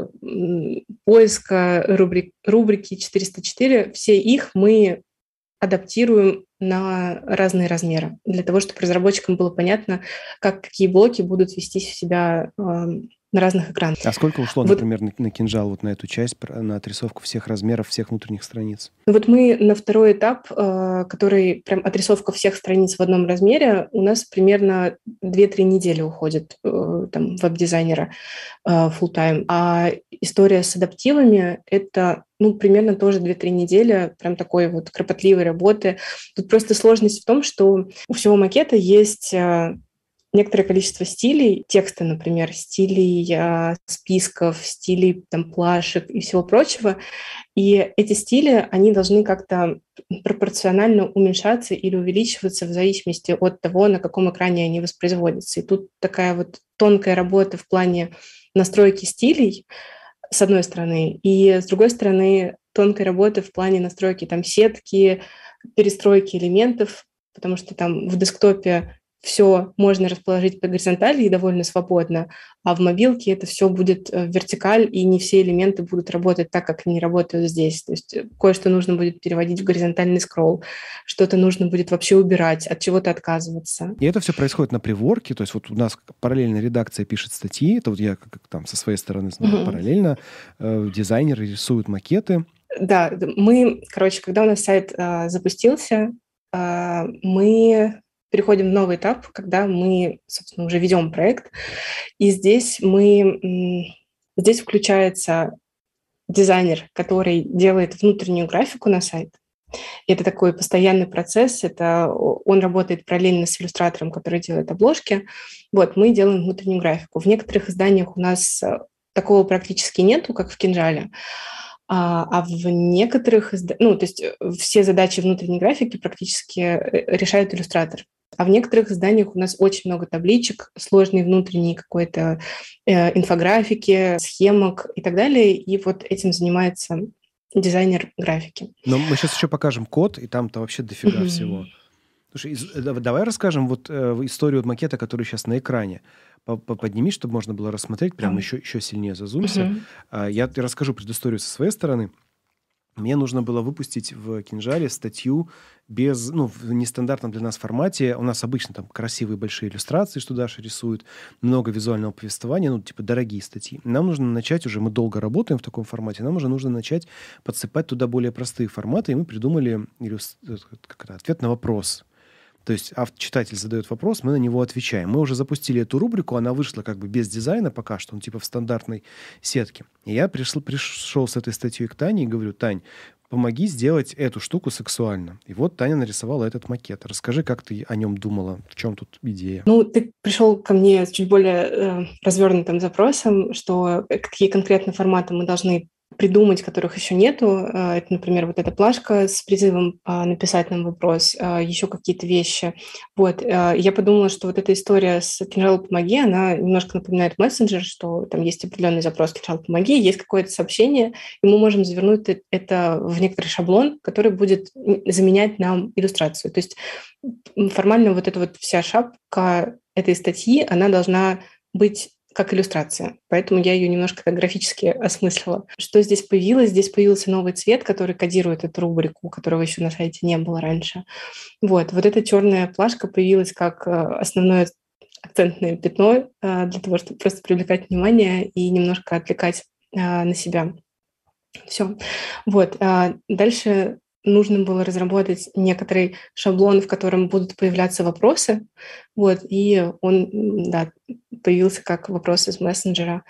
Speaker 2: поиска, рубрик, рубрики четыреста четыре, все их мы адаптируем на разные размеры, для того, чтобы разработчикам было понятно, как какие блоки будут вести себя э, на разных экранах.
Speaker 1: А сколько ушло,
Speaker 2: вот,
Speaker 1: например, на, на кинжал, вот на эту часть, на отрисовку всех размеров, всех внутренних страниц?
Speaker 2: Вот мы на второй этап, э, который прям отрисовка всех страниц в одном размере, у нас примерно две-три недели уходит э, там, веб-дизайнера э, full-time. А история с адаптивами — это ну, примерно тоже две-три недели прям такой вот кропотливой работы. Тут просто сложность в том, что у всего макета есть некоторое количество стилей, текста, например, стилей э, списков, стилей там, плашек и всего прочего. И эти стили, они должны как-то пропорционально уменьшаться или увеличиваться в зависимости от того, на каком экране они воспроизводятся. И тут такая вот тонкая работа в плане настройки стилей, с одной стороны, и с другой стороны тонкой работы в плане настройки там сетки, перестройки элементов, потому что там в десктопе все можно расположить по горизонтали и довольно свободно, а в мобилке это все будет в вертикаль, и не все элементы будут работать так, как они работают здесь. То есть кое-что нужно будет переводить в горизонтальный скролл, что-то нужно будет вообще убирать, от чего-то отказываться.
Speaker 1: И это все происходит на приворке, то есть вот у нас параллельно редакция пишет статьи, это вот я как там со своей стороны знаю, uh-huh. параллельно э, дизайнеры рисуют макеты.
Speaker 2: Да, мы, короче, когда у нас сайт э, запустился, э, мы переходим в новый этап, когда мы, собственно, уже ведем проект, и здесь мы, здесь включается дизайнер, который делает внутреннюю графику на сайт. И это такой постоянный процесс, это он работает параллельно с иллюстратором, который делает обложки. Вот, мы делаем внутреннюю графику. В некоторых изданиях у нас такого практически нету, как в Кинжале, а, а в некоторых, ну, то есть все задачи внутренней графики практически решает иллюстратор. А в некоторых изданиях у нас очень много табличек, сложной внутренней какой-то э, инфографики, схемок и так далее. И вот этим занимается дизайнер графики.
Speaker 1: Но мы сейчас еще покажем код, и там-то вообще дофига mm-hmm. всего. Слушай, давай расскажем вот э, историю макета, который сейчас на экране. Подними, чтобы можно было рассмотреть, прям mm-hmm. еще, еще сильнее зазумься. Mm-hmm. Я расскажу предысторию со своей стороны. Мне нужно было выпустить в Кинжале статью без, ну, в нестандартном для нас формате. У нас обычно там красивые большие иллюстрации, что Даша рисует, много визуального повествования, ну, типа дорогие статьи. Нам нужно начать уже, мы долго работаем в таком формате, нам уже нужно начать подсыпать туда более простые форматы, и мы придумали как это, ответ на вопрос. То есть читатель задает вопрос, мы на него отвечаем. Мы уже запустили эту рубрику, она вышла как бы без дизайна пока что, ну, типа в стандартной сетке. И я пришел, пришел с этой статьей к Тане и говорю: Тань, помоги сделать эту штуку сексуально. И вот Таня нарисовала этот макет. Расскажи, как ты о нем думала, в чем тут идея?
Speaker 2: Ну, ты пришел ко мне с чуть более э, развернутым запросом, что какие конкретно форматы мы должны придумать, которых еще нету. Это, например, вот эта плашка с призывом написать нам вопрос, еще какие-то вещи. Вот. Я подумала, что вот эта история с «Кинжал, помоги», она немножко напоминает мессенджер, что там есть определенный запрос «Кинжал, помоги», есть какое-то сообщение, и мы можем завернуть это в некоторый шаблон, который будет заменять нам иллюстрацию. То есть формально вот эта вот вся шапка этой статьи, она должна быть как иллюстрация. Поэтому я ее немножко так графически осмыслила. Что здесь появилось? Здесь появился новый цвет, который кодирует эту рубрику, которого еще на сайте не было раньше. Вот, вот эта черная плашка появилась как основное акцентное пятно для того, чтобы просто привлекать внимание и немножко отвлекать на себя. Все. Вот. Дальше нужно было разработать некоторый шаблон, в котором будут появляться вопросы. Вот, и он, да, появился как вопрос из мессенджера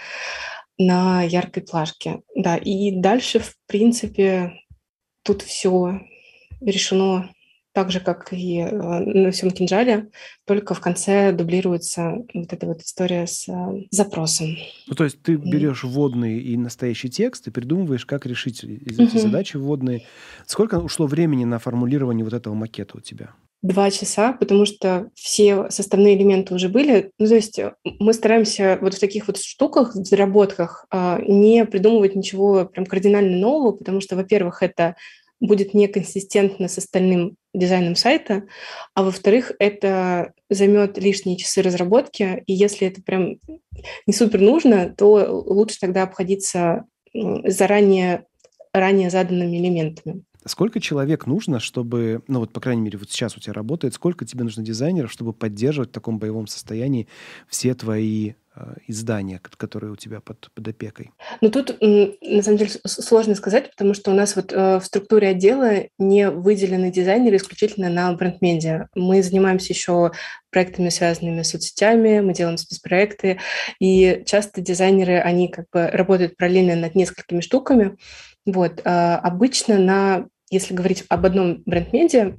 Speaker 2: на яркой плашке. Да, и дальше, в принципе, тут все решено так же, как и э, на всем кинжале, только в конце дублируется вот эта вот история с э, запросом.
Speaker 1: Ну, то есть ты
Speaker 2: М.
Speaker 1: берешь вводный и настоящий текст и придумываешь, как решить из эти
Speaker 2: Мгм.
Speaker 1: задачи вводные. Сколько ушло времени на формулирование вот этого макета у тебя?
Speaker 2: Два часа, потому что все составные элементы уже были. Ну, то есть э, мы стараемся вот в таких вот штуках, в заработках, а, не придумывать ничего прям кардинально нового, потому что, во-первых, это будет неконсистентно с остальным дизайном сайта, а во-вторых, это займет лишние часы разработки, и если это прям не супер нужно, то лучше тогда обходиться м, заранее, ранее заданными элементами.
Speaker 1: Сколько человек нужно, чтобы, ну вот, по крайней мере, вот сейчас у тебя работает, сколько тебе нужно дизайнеров, чтобы поддерживать в таком боевом состоянии все твои э, издания, ко- которые у тебя под, под опекой?
Speaker 2: Ну, тут, м, на самом деле, с- сложно сказать, потому что у нас вот э, в структуре отдела не выделены дизайнеры исключительно на бренд-медиа. Мы занимаемся еще проектами, связанными с соцсетями, мы делаем спецпроекты, и часто дизайнеры, они как бы работают параллельно над несколькими штуками. Вот. а Обычно на, если говорить об одном бренд-медиа,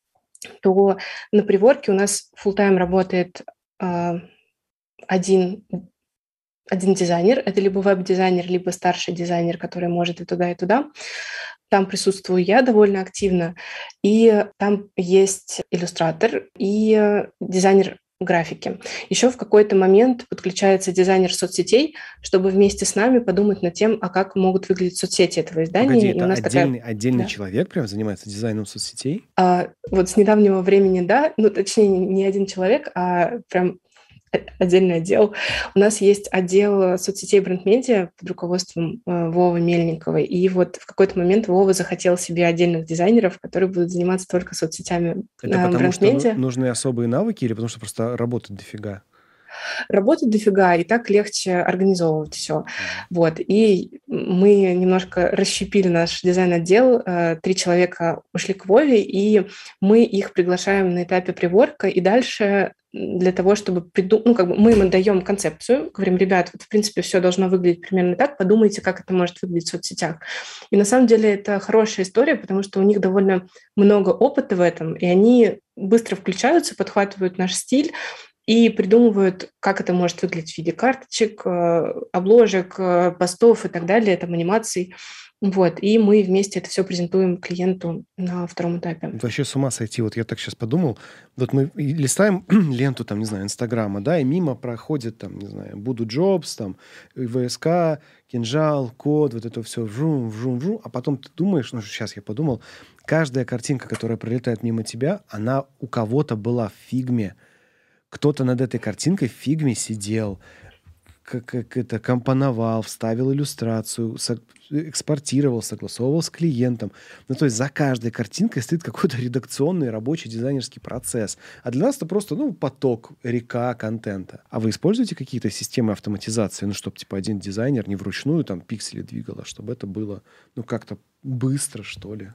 Speaker 2: то на приворке у нас full-time работает а, один один дизайнер. Это либо веб-дизайнер, либо старший дизайнер, который может и туда, и туда. Там присутствую я довольно активно. И там есть иллюстратор и дизайнер графики. Еще в какой-то момент подключается дизайнер соцсетей, чтобы вместе с нами подумать над тем, а как могут выглядеть соцсети этого
Speaker 1: Погоди,
Speaker 2: издания. И у
Speaker 1: это
Speaker 2: нас такая...
Speaker 1: отдельный, отдельный
Speaker 2: Да.
Speaker 1: человек прям занимается дизайном соцсетей?
Speaker 2: А, вот с недавнего времени, да, ну, точнее, не один человек, а прям отдельный отдел. У нас есть отдел соцсетей бренд-медиа под руководством э, Вовы Мельниковой. И вот в какой-то момент Вова захотел себе отдельных дизайнеров, которые будут заниматься только соцсетями
Speaker 1: Это
Speaker 2: э,
Speaker 1: потому что ну-
Speaker 2: бренд-медиа.
Speaker 1: нужны особые навыки или потому что просто работать дофига?
Speaker 2: Работы дофига, и так легче организовывать все. Вот. И мы немножко расщепили наш дизайн-отдел. Э, Три человека ушли к Вове, и мы их приглашаем на этапе приворка, и дальше для того, чтобы придумать, ну, как бы мы им отдаем концепцию, говорим, ребят, вот, в принципе, все должно выглядеть примерно так, подумайте, как это может выглядеть в соцсетях. И на самом деле это хорошая история, потому что у них довольно много опыта в этом, и они быстро включаются, подхватывают наш стиль, и придумывают, как это может выглядеть в виде карточек, э, обложек, э, постов и так далее, там, анимаций. Вот. И мы вместе это все презентуем клиенту на втором этапе.
Speaker 1: Вообще с ума сойти. Вот я так сейчас подумал. Вот мы и листаем ленту, там, не знаю, Инстаграма, да, и мимо проходит, там, не знаю, Буду Джобс, там, ВСК, Кинжал, Код, вот это все вжум, вжум, вжум. А потом ты думаешь, ну, сейчас я подумал, каждая картинка, которая пролетает мимо тебя, она у кого-то была в фигме. Кто-то над этой картинкой в фигме сидел, как, как это, компоновал, вставил иллюстрацию, со- экспортировал, согласовывал с клиентом. Ну, то есть за каждой картинкой стоит какой-то редакционный, рабочий, дизайнерский процесс. А для нас это просто, ну, поток, река контента. А вы используете какие-то системы автоматизации, ну, чтобы, типа, один дизайнер не вручную там пиксели двигал, а чтобы это было, ну, как-то быстро, что ли?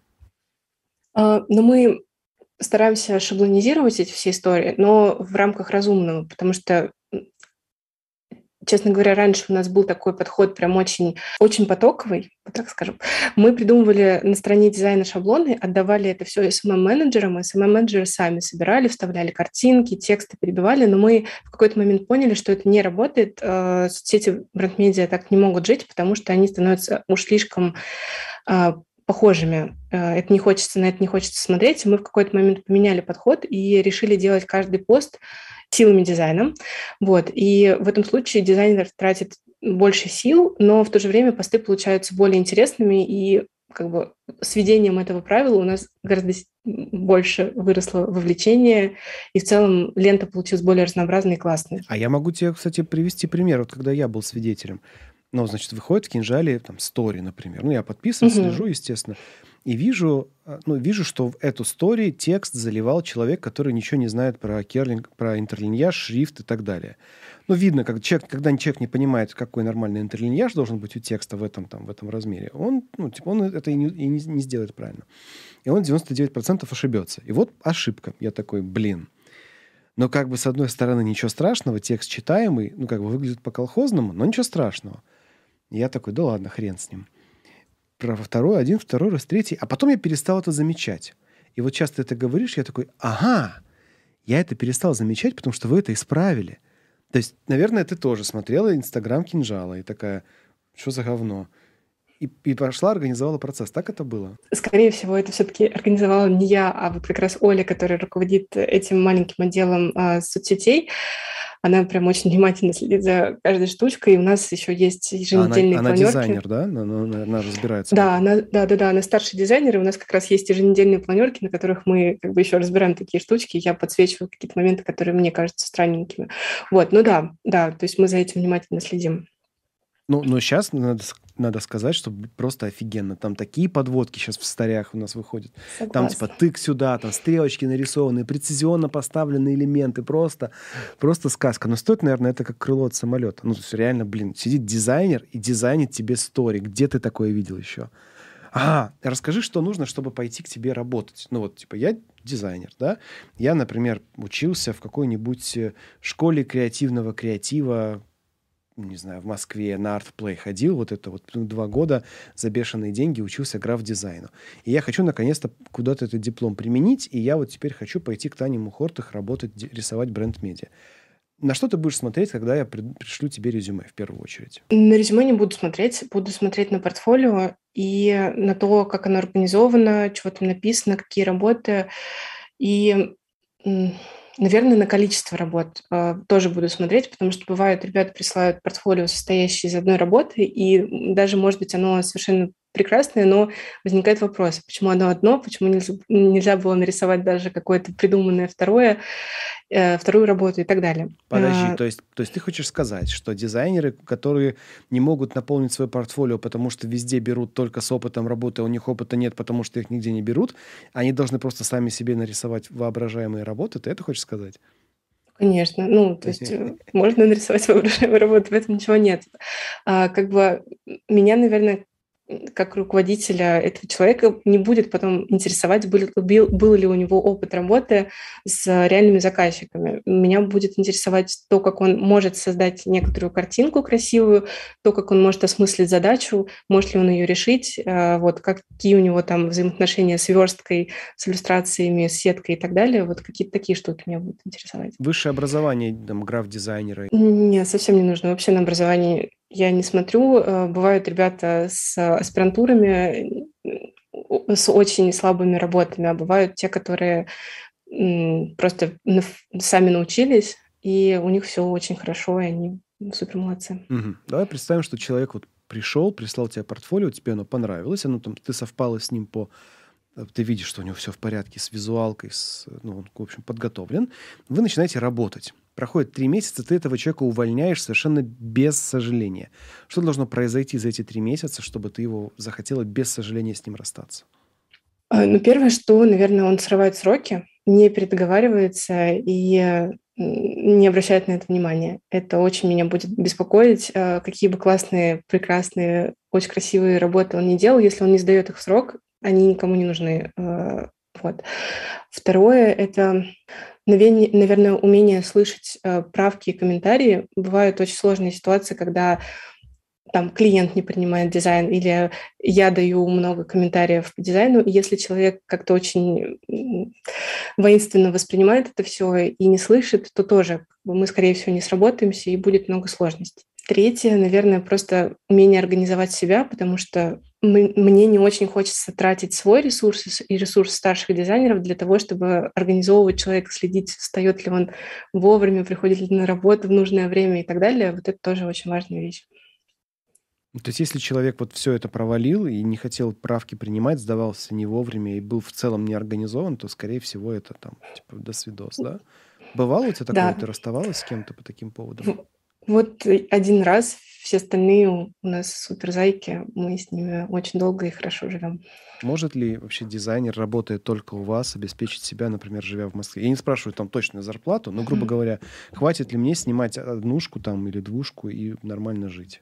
Speaker 2: А, Но мы стараемся шаблонизировать эти все истории, но в рамках разумного, потому что, м, честно говоря, раньше у нас был такой подход прям очень, очень потоковый, вот так скажем. Мы придумывали на стороне дизайна шаблоны, отдавали это все эс эм эм-менеджерам, эс эм эм-менеджеры сами собирали, вставляли картинки, тексты перебивали, но мы в какой-то момент поняли, что это не работает. Э, Соцсети бренд-медиа так не могут жить, потому что они становятся уж слишком а, похожими. Э, Это не хочется, на это не хочется смотреть. И мы в какой-то момент поменяли подход и решили делать каждый пост силами дизайна. Вот. И в этом случае дизайнер тратит больше сил, но в то же время посты получаются более интересными, и как бы с введением этого правила у нас гораздо с- больше выросло вовлечение, и в целом лента получилась более разнообразной и классной.
Speaker 1: А я могу тебе, кстати, привести пример. Вот когда я был свидетелем. Ну, значит, выходит в Кинжале там стори, например. Ну, я подписан, слежу,
Speaker 2: Мгм.
Speaker 1: естественно. И вижу, а, ну, вижу, что в эту стори текст заливал человек, который ничего не знает про керлинг, про интерлиньяж, шрифт и так далее. Ну, видно, как человек, когда человек не понимает, какой нормальный интерлиньяж должен быть у текста в этом, там, в этом размере, он, ну, типа, он это и не, и не- не сделает правильно. И он девяносто девять процентов ошибется. И вот ошибка. Я такой, блин. Но как бы с одной стороны ничего страшного, текст читаемый, ну, как бы выглядит по-колхозному, но ничего страшного. И я такой, да ладно, хрен с ним. Про второй, один, второй раз, третий. А потом я перестал это замечать. И вот часто ты это говоришь, я такой, ага, я это перестал замечать, потому что вы это исправили. То есть, наверное, ты тоже смотрела Инстаграм Кинжала и такая, что за говно? И, и пошла, организовала процесс. Так это было?
Speaker 2: Скорее всего, это все-таки организовала не я, а вот как раз Оля, которая руководит этим маленьким отделом а, соцсетей. Она прям очень внимательно следит за каждой штучкой. И у нас еще есть еженедельные
Speaker 1: а она,
Speaker 2: планерки.
Speaker 1: Она дизайнер, да? Она, она, она разбирается.
Speaker 2: Да, она, да, да, да, она старший дизайнер, и у нас как раз есть еженедельные планерки, на которых мы как бы еще разбираем такие штучки. Я подсвечиваю какие-то моменты, которые мне кажутся странненькими. Вот, ну да, да, то есть мы за этим внимательно следим.
Speaker 1: Ну, но сейчас надо, надо сказать, что просто офигенно. Там такие подводки сейчас в старях у нас выходят.
Speaker 2: Согласна.
Speaker 1: Там типа тык сюда, там стрелочки нарисованные, прецизионно поставленные элементы. Просто, просто сказка. Но стоит, наверное, это как крыло от самолета. Ну, то есть реально, блин, сидит дизайнер и дизайнит тебе стори. Где ты такое видел еще? А, расскажи, что нужно, чтобы пойти к тебе работать. Ну вот, типа, я дизайнер, да? Я, например, учился в какой-нибудь школе креативного креатива, не знаю, в Москве на ArtPlay ходил, вот это вот два года за бешеные деньги учился граф-дизайну. И я хочу наконец-то куда-то этот диплом применить, и я вот теперь хочу пойти к Тане Мухортах работать, рисовать бренд-медиа. На что ты будешь смотреть, когда я пришлю тебе резюме в первую очередь?
Speaker 2: На резюме не буду смотреть, буду смотреть на портфолио и на то, как оно организовано, чего там написано, какие работы. И, наверное, на количество работ э, тоже буду смотреть, потому что бывает, ребята присылают портфолио, состоящее из одной работы, и даже, может быть, оно совершенно прекрасное, но возникает вопрос, почему оно одно, почему нельзя, нельзя было нарисовать даже какое-то придуманное второе, э, вторую работу и так далее.
Speaker 1: Подожди,
Speaker 2: А,
Speaker 1: то есть, то есть ты хочешь сказать, что дизайнеры, которые не могут наполнить свое портфолио, потому что везде берут только с опытом работы, а у них опыта нет, потому что их нигде не берут, они должны просто сами себе нарисовать воображаемые работы? Ты это хочешь сказать?
Speaker 2: Конечно. Ну, то есть э, можно нарисовать воображаемую работу, в этом ничего нет. А, как бы меня, наверное, как руководителя этого человека не будет потом интересовать, был, был, был ли у него опыт работы с реальными заказчиками. Меня будет интересовать то, как он может создать некоторую картинку красивую, то, как он может осмыслить задачу, может ли он ее решить, а, вот, какие у него там взаимоотношения с версткой, с иллюстрациями, с сеткой и так далее. Вот какие-то такие штуки меня будут интересовать.
Speaker 1: Высшее образование, там, граф-дизайнера?
Speaker 2: Нет, совсем не нужно. Вообще на образование я не смотрю. Бывают ребята с аспирантурами, с очень слабыми работами, а бывают те, которые просто сами научились, и у них все очень хорошо, и они супер молодцы.
Speaker 1: Угу. Давай представим, что человек вот пришел, прислал тебе портфолио, тебе оно понравилось, оно там, ты совпала с ним по... Ты видишь, что у него все в порядке с визуалкой, с, ну, он, в общем, подготовлен. Вы начинаете работать. Проходит три месяца, ты этого человека увольняешь совершенно без сожаления. Что должно произойти за эти три месяца, чтобы ты его захотела без сожаления с ним расстаться?
Speaker 2: Ну, первое, что, наверное, он срывает сроки, не передоговаривается и не обращает на это внимания. Это очень меня будет беспокоить. Какие бы классные, прекрасные, очень красивые работы он ни делал, если он не сдает их в срок, они никому не нужны. Вот. Второе – это, наверное, умение слышать правки и комментарии. Бывают очень сложные ситуации, когда там клиент не принимает дизайн, или я даю много комментариев по дизайну, и если человек как-то очень воинственно воспринимает это все и не слышит, то тоже мы, скорее всего, не сработаемся, и будет много сложностей. Третье, наверное, просто умение организовать себя, потому что мы, мне не очень хочется тратить свой ресурс и ресурс старших дизайнеров для того, чтобы организовывать человека, следить, встает ли он вовремя, приходит ли на работу в нужное время и так далее. Вот это тоже очень важная вещь.
Speaker 1: То есть, если человек вот все это провалил и не хотел правки принимать, сдавался не вовремя и был в целом не организован, то, скорее всего, это там, типа, до свидос, да? Бывало у тебя такое?
Speaker 2: Да.
Speaker 1: Ты расставалась с кем-то по таким поводам?
Speaker 2: Вот один раз, все остальные у нас суперзайки, мы с ними очень долго и хорошо живем.
Speaker 1: Может ли вообще дизайнер, работая только у вас, обеспечить себя, например, живя в Москве? Я не спрашиваю там точную зарплату, но, грубо говоря, хватит ли мне снимать однушку там или двушку и нормально жить?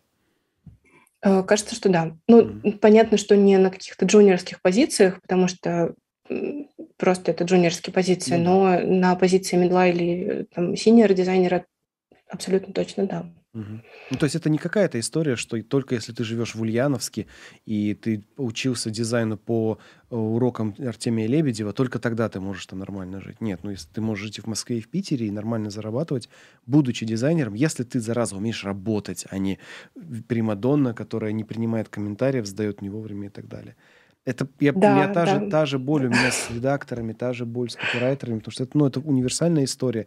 Speaker 2: Кажется, что да. Ну, mm-hmm. понятно, что не на каких-то джуниорских позициях, потому что просто это джуниорские позиции, mm-hmm. но на позиции мидла или там синьор дизайнера абсолютно точно да.
Speaker 1: Мгм. Ну, то есть это не какая-то история, что и только если ты живешь в Ульяновске и ты учился дизайну по э, урокам Артемия Лебедева, только тогда ты можешь там нормально жить. Нет, ну если ты можешь жить и в Москве, и в Питере и нормально зарабатывать, будучи дизайнером, если ты, зараза, умеешь работать, а не примадонна, которая не принимает комментариев, сдает не вовремя и так далее. Это я, у меня
Speaker 2: Да,
Speaker 1: та же,
Speaker 2: да.
Speaker 1: та же боль у меня с редакторами, та же боль с копирайтерами, потому что это, ну, это универсальная история.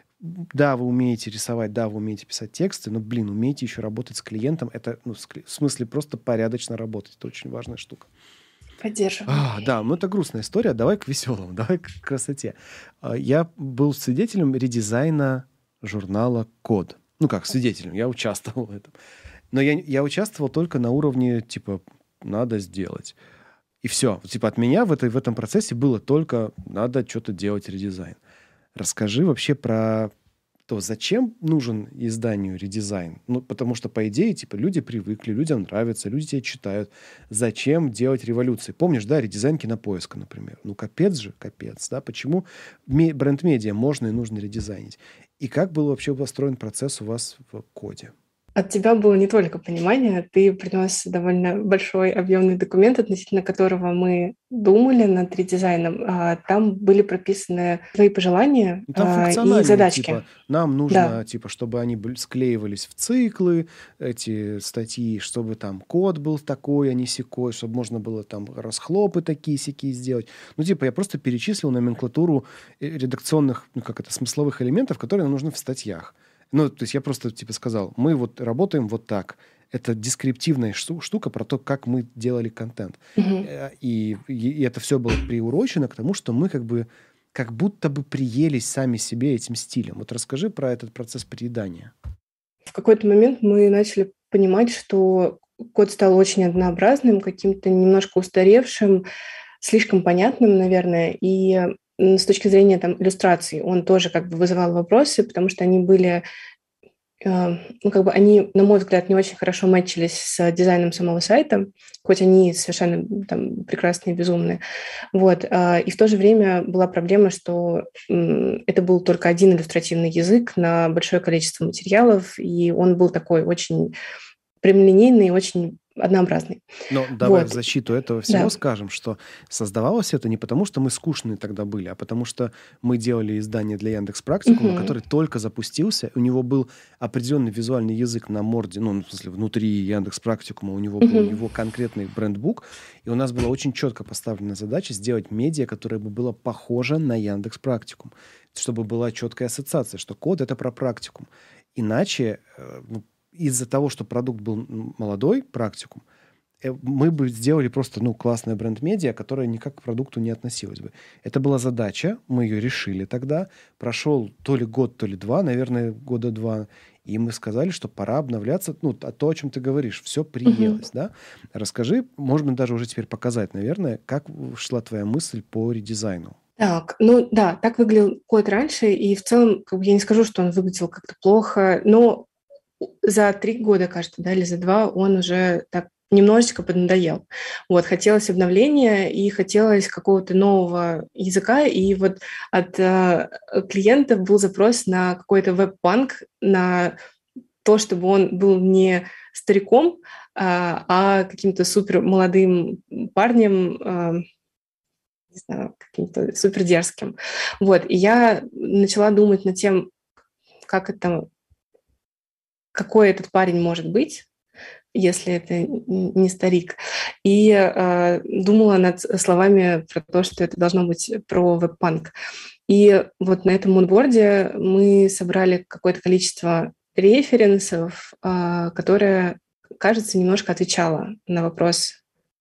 Speaker 1: Да, вы умеете рисовать, да, вы умеете писать тексты, но, блин, умеете еще работать с клиентом. Это, ну, с кли- в смысле, просто порядочно работать. Это очень важная штука.
Speaker 2: Поддерживаю.
Speaker 1: А, да, ну это грустная история. Давай к веселому, давай к красоте. А, Я был свидетелем редизайна журнала «Код». Ну как, свидетелем, я участвовал в этом. Но я, я участвовал только на уровне, типа, надо сделать. И все. Типа от меня в, этой, в этом процессе было только надо что-то делать, редизайн. Расскажи вообще про то, зачем нужен изданию редизайн. Ну, потому что, по идее, типа, люди привыкли, людям нравится, люди тебя читают. Зачем делать революции? Помнишь, да, редизайн Кинопоиска, например. Ну, капец же, капец, да. Почему ме- бренд-медиа можно и нужно редизайнить? И как был вообще построен процесс у вас в коде?
Speaker 2: От тебя было не только понимание, ты принес довольно большой объемный документ, относительно которого мы думали над редизайном. А Там были прописаны твои пожелания
Speaker 1: Ну, там
Speaker 2: а, и
Speaker 1: функциональные,
Speaker 2: задачки.
Speaker 1: типа, нам
Speaker 2: Да.
Speaker 1: нужно, типа, чтобы они были- склеивались в циклы, эти статьи, чтобы там код был такой, а не сякой, чтобы можно было там расхлопы такие-сякие сделать. Ну, типа, я просто перечислил номенклатуру э, редакционных, ну, как это, смысловых элементов, которые нам нужны в статьях. Ну, то есть я просто, типа, сказал, мы вот работаем вот так. Это дескриптивная шту- штука про то, как мы делали контент.
Speaker 2: Мгм.
Speaker 1: Э, И, и, и это все было приурочено к тому, что мы как бы как будто бы приелись сами себе этим стилем. Вот расскажи про этот процесс приедания.
Speaker 2: В какой-то момент мы начали понимать, что код стал очень однообразным, каким-то немножко устаревшим, слишком понятным, наверное, и м, с точки зрения там иллюстраций он тоже как бы вызывал вопросы, потому что они были Э, ну, как бы они, на мой взгляд, не очень хорошо мэчились с дизайном самого сайта, хоть они совершенно м, там прекрасные, безумные. Вот. а, И в то же время была проблема, что м, это был только один иллюстративный язык на большое количество материалов, и он был такой очень прямолинейный, очень однообразный.
Speaker 1: Но давай в
Speaker 2: Вот,
Speaker 1: защиту этого всего
Speaker 2: да.
Speaker 1: скажем, что создавалось это не потому, что мы скучные тогда были, а потому что мы делали издание для Яндекс Практикума,
Speaker 2: Мгм.
Speaker 1: который только запустился. У него был определенный визуальный язык на морде, ну, в смысле, внутри Яндекс Практикума у него был
Speaker 2: Мгм.
Speaker 1: его конкретный брендбук, и у нас была очень четко поставлена задача сделать медиа, которое бы было похоже на Яндекс Практикум, чтобы была четкая ассоциация, что код — это про практикум. Иначе, э, ну, из-за того, что продукт был м, молодой, практикум, э, мы бы сделали просто, ну, классное бренд-медиа, которое никак к продукту не относилось бы. Это была задача, мы ее решили тогда. Прошел то ли год, то ли два, наверное, года два, и мы сказали, что пора обновляться. Ну, а то, о чем ты говоришь, все
Speaker 2: Мгм.
Speaker 1: приелось, да? Расскажи, можно даже уже теперь показать, наверное, как шла твоя мысль по редизайну.
Speaker 2: Так, ну да, так выглядел код раньше, и в целом, как бы я не скажу, что он выглядел как-то плохо, но за три года, кажется, да, или за два он уже так немножечко поднадоел. Вот, хотелось обновления и хотелось какого-то нового языка, и вот от э, клиентов был запрос на какой-то веб-панк, на то, чтобы он был не стариком, а, а каким-то супер молодым парнем, а, не знаю, каким-то супер дерзким. Вот, и я начала думать над тем, как это, какой этот парень может быть, если это не старик. И э, думала над словами про то, что это должно быть про веб-панк. И вот на этом мудборде мы собрали какое-то количество референсов, э, которое, кажется, немножко отвечало на вопрос,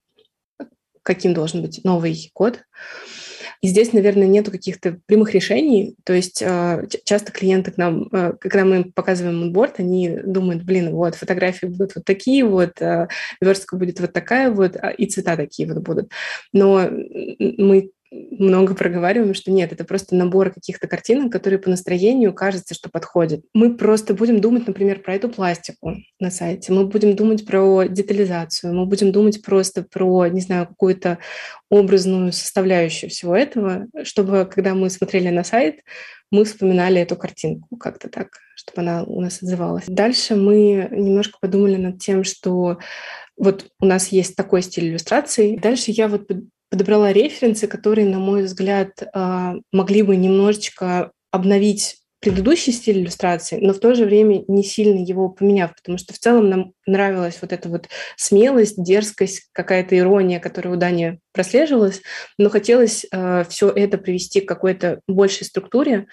Speaker 2: каким должен быть новый код. И здесь, наверное, нету каких-то прямых решений. То есть э, часто клиенты к нам, э, когда мы им показываем мудборд, они думают, блин, вот фотографии будут вот такие вот, э, верстка будет вот такая вот, а, и цвета такие вот будут. Но мы много проговариваем, что нет, это просто набор каких-то картинок, которые по настроению кажется, что подходят. Мы просто будем думать, например, про эту пластику на сайте, мы будем думать про детализацию, мы будем думать просто про, не знаю, какую-то образную составляющую всего этого, чтобы, когда мы смотрели на сайт, мы вспоминали эту картинку как-то так, чтобы она у нас отзывалась. Дальше мы немножко подумали над тем, что вот у нас есть такой стиль иллюстрации. Дальше я вот подобрала референсы, которые, на мой взгляд, могли бы немножечко обновить предыдущий стиль иллюстрации, но в то же время не сильно его поменяв, потому что в целом нам нравилась вот эта вот смелость, дерзкость, какая-то ирония, которая у Дани прослеживалась, но хотелось э, все это привести к какой-то большей структуре,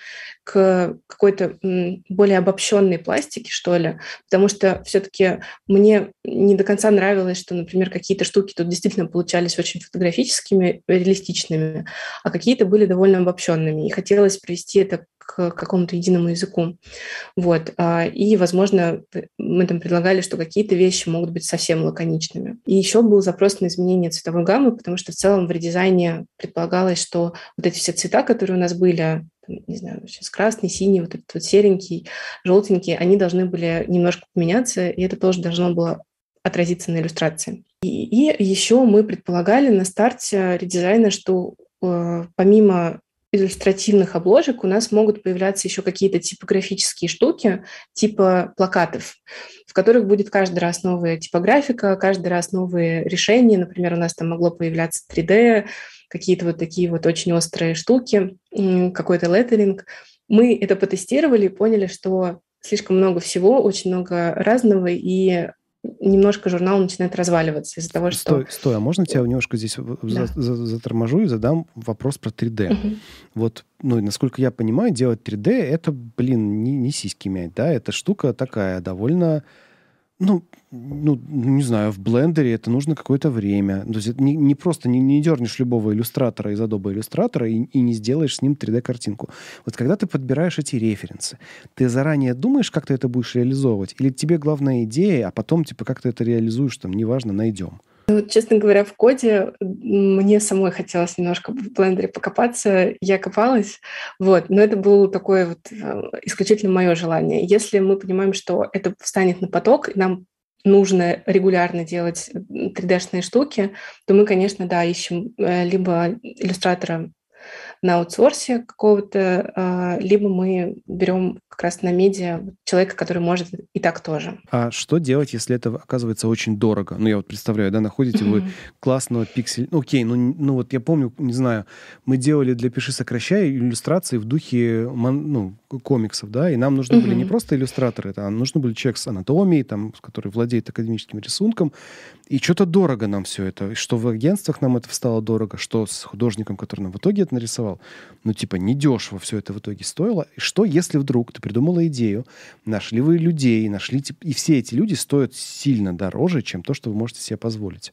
Speaker 2: к какой-то м, более обобщенной пластике, что ли, потому что все-таки мне не до конца нравилось, что, например, какие-то штуки тут действительно получались очень фотографическими, реалистичными, а какие-то были довольно обобщенными, и хотелось привести это к какому-то единому языку. Вот. И, возможно, мы там предлагали, что какие-то вещи могут быть совсем лаконичными. И еще был запрос на изменение цветовой гаммы, потому что в целом в редизайне предполагалось, что вот эти все цвета, которые у нас были, не знаю, сейчас красный, синий, вот этот вот серенький, желтенький, они должны были немножко поменяться, и это тоже должно было отразиться на иллюстрации. И, и еще мы предполагали на старте редизайна, что э, помимо иллюстративных обложек у нас могут появляться еще какие-то типографические штуки, типа плакатов, в которых будет каждый раз новая типографика, каждый раз новые решения. Например, у нас там могло появляться три дэ, какие-то вот такие вот очень острые штуки, какой-то леттеринг. Мы это потестировали и поняли, что слишком много всего, очень много разного, и немножко журнал начинает разваливаться из-за того,
Speaker 1: стой,
Speaker 2: что...
Speaker 1: Стой, а можно тебя немножко здесь да. заторможу и задам вопрос про три дэ? Uh-huh. Вот, ну, насколько я понимаю, делать три дэ — это, блин, не, не сиськи мять, да? Это штука такая довольно... Ну, ну, не знаю, в блендере это нужно какое-то время. То есть это не, не просто не, не дернешь любого иллюстратора из Adobe иллюстратора и, и не сделаешь с ним три дэ-картинку. Вот когда ты подбираешь эти референсы, ты заранее думаешь, как ты это будешь реализовывать? Или тебе главная идея, а потом типа как ты это реализуешь, там, неважно, найдем?
Speaker 2: Ну, честно говоря, в коде мне самой хотелось немножко в блендере покопаться. Я копалась, вот, но это было такое вот исключительно мое желание. Если мы понимаем, что это встанет на поток, и нам нужно регулярно делать три дэ-шные штуки, то мы, конечно, да, ищем либо иллюстратора на аутсорсе какого-то, либо мы берем как раз на медиа человека, который может и так тоже.
Speaker 1: А что делать, если это оказывается очень дорого? Ну, я вот представляю, да, находите mm-hmm. вы классного пикселя... Ну, окей, ну, ну вот я помню, не знаю, мы делали для «Пиши, сокращай» иллюстрации в духе ну, комиксов, да, и нам нужны mm-hmm. были не просто иллюстраторы, а нужны были человек с анатомией, там, который владеет академическим рисунком, и что-то дорого нам все это. Что в агентствах нам это стало дорого, что с художником, который нам в итоге это нарисовал. Ну, типа, недешево все это в итоге стоило. И что, если вдруг ты придумала идею, нашли вы людей, нашли... И все эти люди стоят сильно дороже, чем то, что вы можете себе позволить?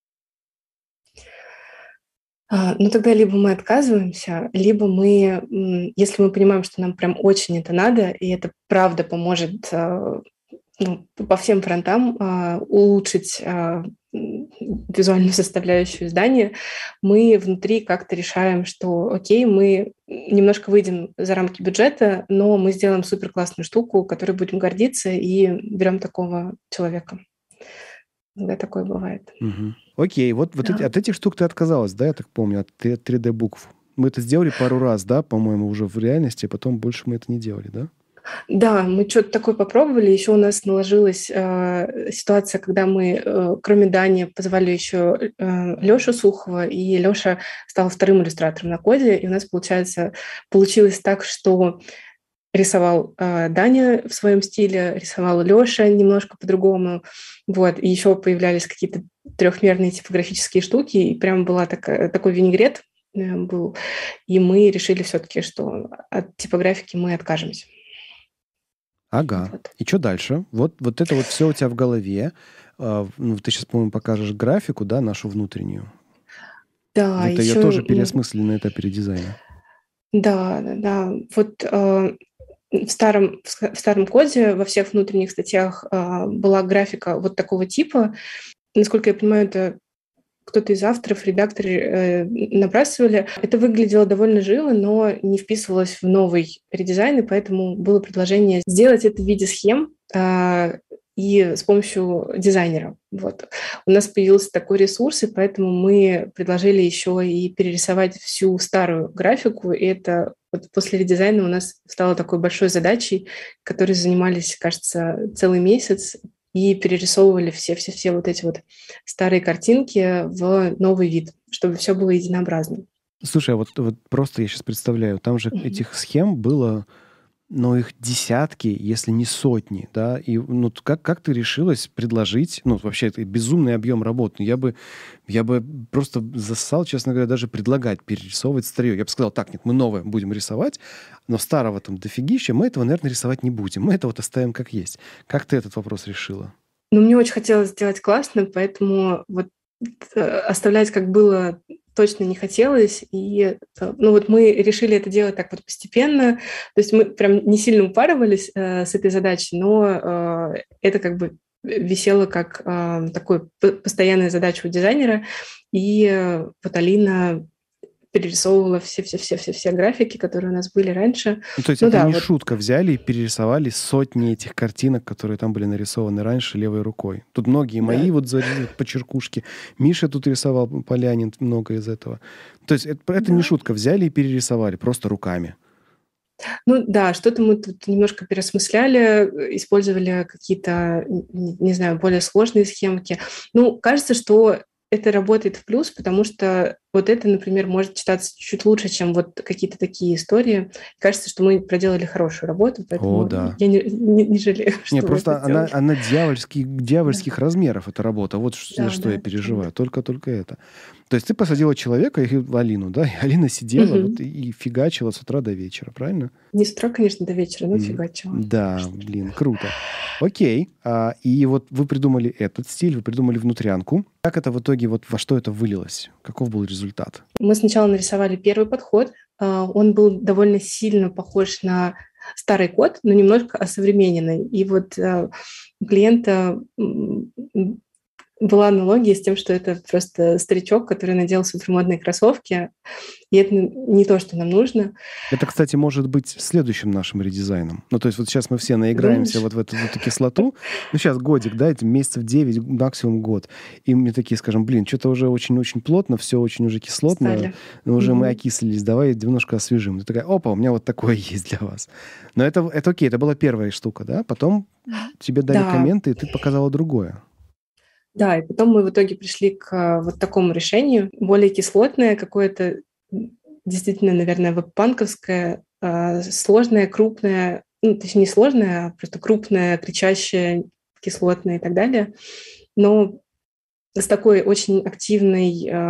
Speaker 2: А, ну, тогда либо мы отказываемся, либо мы, если мы понимаем, что нам прям очень это надо, и это правда поможет... Ну, по всем фронтам э, улучшить э, визуальную составляющую здания, мы внутри как-то решаем, что окей, мы немножко выйдем за рамки бюджета, но мы сделаем супер классную штуку, которой будем гордиться, и берем такого человека. Да, такое бывает.
Speaker 1: Угу. Окей, вот, вот да. эти, от этих штук ты отказалась, да, я так помню, от три дэ-букв. Мы это сделали пару раз, да, по-моему, уже в реальности, а потом больше мы это не делали, да?
Speaker 2: Да, мы что-то такое попробовали. Еще у нас наложилась э, ситуация, когда мы, э, кроме Дани, позвали еще э, Лешу Сухова, и Леша стал вторым иллюстратором на коде. И у нас, получается, получилось так, что рисовал э, Даня в своем стиле, рисовал Леша немножко по-другому. Вот. И еще появлялись какие-то трехмерные типографические штуки, и прям была такая, такой винегрет э, был. И мы решили все-таки, что от типографики мы откажемся.
Speaker 1: Ага. Вот. И что дальше? Вот, вот это вот все у тебя в голове. Uh, ну, ты сейчас, по-моему, покажешь графику, да, нашу внутреннюю.
Speaker 2: Да.
Speaker 1: Это еще... ее тоже переосмыслили на этапе редизайна.
Speaker 2: Да, да, да. Вот э, в, старом, в старом коде во всех внутренних статьях э, была графика вот такого типа. Насколько я понимаю, это кто-то из авторов, редакторы э, набрасывали. Это выглядело довольно живо, но не вписывалось в новый редизайн, и поэтому было предложение сделать это в виде схем э, и с помощью дизайнера. Вот. У нас появился такой ресурс, и поэтому мы предложили еще и перерисовать всю старую графику, и это вот после редизайна у нас стало такой большой задачей, которой занимались, кажется, целый месяц, и перерисовывали все-все-все вот эти вот старые картинки в новый вид, чтобы все было единообразно.
Speaker 1: Слушай, а вот, вот просто я сейчас представляю, там же mm-hmm. этих схем было, ну, их десятки, если не сотни, да, и ну, как, как ты решилась предложить, ну, вообще, это безумный объем работы, я бы, я бы просто зассал, честно говоря, даже предлагать перерисовывать старье. Я бы сказал, так, нет, мы новое будем рисовать, но старого там дофигища, мы этого, наверное, рисовать не будем, мы это вот оставим как есть. Как ты этот вопрос решила?
Speaker 2: Ну, мне очень хотелось сделать классно, поэтому вот оставлять как было точно не хотелось, и ну вот мы решили это делать так вот постепенно, то есть мы прям не сильно упарывались э, с этой задачей, но э, это как бы висело как э, такой постоянная задача у дизайнера, и э, вот Алина перерисовывала все-все-все-все графики, которые у нас были раньше.
Speaker 1: Ну, то есть
Speaker 2: ну,
Speaker 1: это
Speaker 2: да,
Speaker 1: не
Speaker 2: вот.
Speaker 1: шутка, взяли и перерисовали сотни этих картинок, которые там были нарисованы раньше левой рукой. Тут многие да. мои вот почеркушки. Миша тут рисовал, Полянин, много из этого. То есть это, это да. не шутка, взяли и перерисовали просто руками.
Speaker 2: Ну да, что-то мы тут немножко переосмысляли, использовали какие-то, не знаю, более сложные схемки. Ну, кажется, что это работает в плюс, потому что вот это, например, может читаться чуть лучше, чем вот какие-то такие истории. Кажется, что мы проделали хорошую работу, поэтому
Speaker 1: О, да.
Speaker 2: я не, не, не жалею, что
Speaker 1: не, просто
Speaker 2: это
Speaker 1: она, она дьявольских, дьявольских да. размеров, эта работа. Вот
Speaker 2: да,
Speaker 1: на что
Speaker 2: да,
Speaker 1: я переживаю. Только-только это. То есть ты посадила человека, Алину, да? И Алина сидела
Speaker 2: угу.
Speaker 1: вот, и фигачила с утра до вечера, правильно?
Speaker 2: Не с утра, конечно, до вечера, но фигачила.
Speaker 1: Да, блин, круто. Окей. А, и вот вы придумали этот стиль, вы придумали внутрянку. Как это в итоге, вот во что это вылилось? Каков был результат?
Speaker 2: Мы сначала нарисовали первый подход. Он был довольно сильно похож на старый код, но немножко осовремененный. И вот у клиента была аналогия с тем, что это просто старичок, который надел супермодные кроссовки, и это не то, что нам нужно.
Speaker 1: Это, кстати, может быть следующим нашим редизайном. Ну, то есть вот сейчас мы все наиграемся Думаешь? вот в эту, в эту кислоту. Ну, сейчас годик, да, это месяцев девять, максимум год. И мы такие скажем, блин, что-то уже очень-очень плотно, все очень уже кислотно, Стали. но уже mm-hmm. мы окислились, давай немножко освежим. Ты такая, опа, у меня вот такое есть для вас. Но это, это окей, это была первая штука, да? Потом тебе дали да. комменты, и ты показала другое.
Speaker 2: Да, и потом мы в итоге пришли к вот такому решению, более кислотное, какое-то действительно, наверное, веб-панковское, сложное, крупное, ну, точнее, не сложное, а просто крупное, кричащее, кислотное и так далее, но с такой очень активной,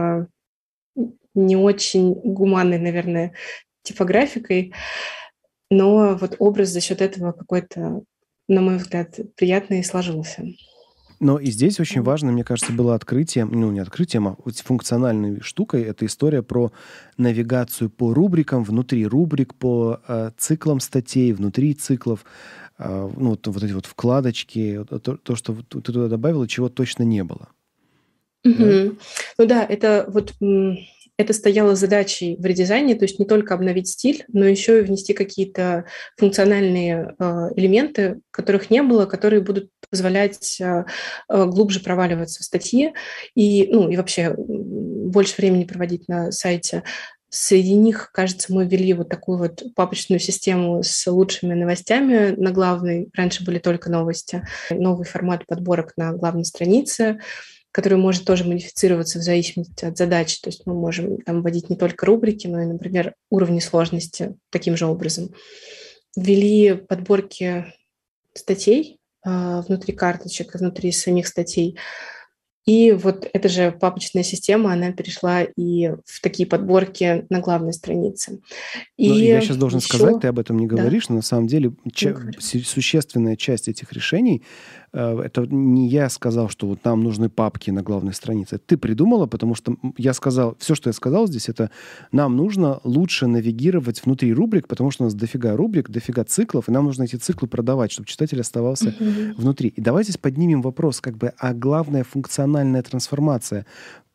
Speaker 2: не очень гуманной, наверное, типографикой, но вот образ за счет этого какой-то, на мой взгляд, приятный сложился.
Speaker 1: Но и здесь очень важно, мне кажется, было открытие, ну, не открытием, а функциональной штукой. Это история про навигацию по рубрикам, внутри рубрик, по э, циклам статей, внутри циклов. Э, ну, вот, вот эти вот вкладочки, то, то, что ты туда добавила, чего точно не было.
Speaker 2: Mm-hmm. Да? Ну да, это вот... Это стояло задачей в редизайне, то есть не только обновить стиль, но еще и внести какие-то функциональные э, элементы, которых не было, которые будут позволять э, глубже проваливаться в статьи и, ну, и вообще больше времени проводить на сайте. Среди них, кажется, мы ввели вот такую вот папочную систему с лучшими новостями на главной. Раньше были только новости. Новый формат подборок на главной странице, который может тоже модифицироваться в зависимости от задач. То есть мы можем там вводить не только рубрики, но и, например, уровни сложности таким же образом. Ввели подборки статей э, внутри карточек, внутри самих статей. И вот эта же папочная система, она перешла и в такие подборки на главной странице. И
Speaker 1: ну, я сейчас должен еще... сказать, ты об этом не говоришь, да. но на самом деле ча-
Speaker 2: ну,
Speaker 1: существенная часть этих решений, э, это не я сказал, что вот нам нужны папки на главной странице. Ты придумала, потому что я сказал, все, что я сказал здесь, это нам нужно лучше навигировать внутри рубрик, потому что у нас дофига рубрик, дофига циклов, и нам нужно эти циклы продавать, чтобы читатель оставался uh-huh. внутри. И давайте поднимем вопрос, как бы, а главная функциональная трансформация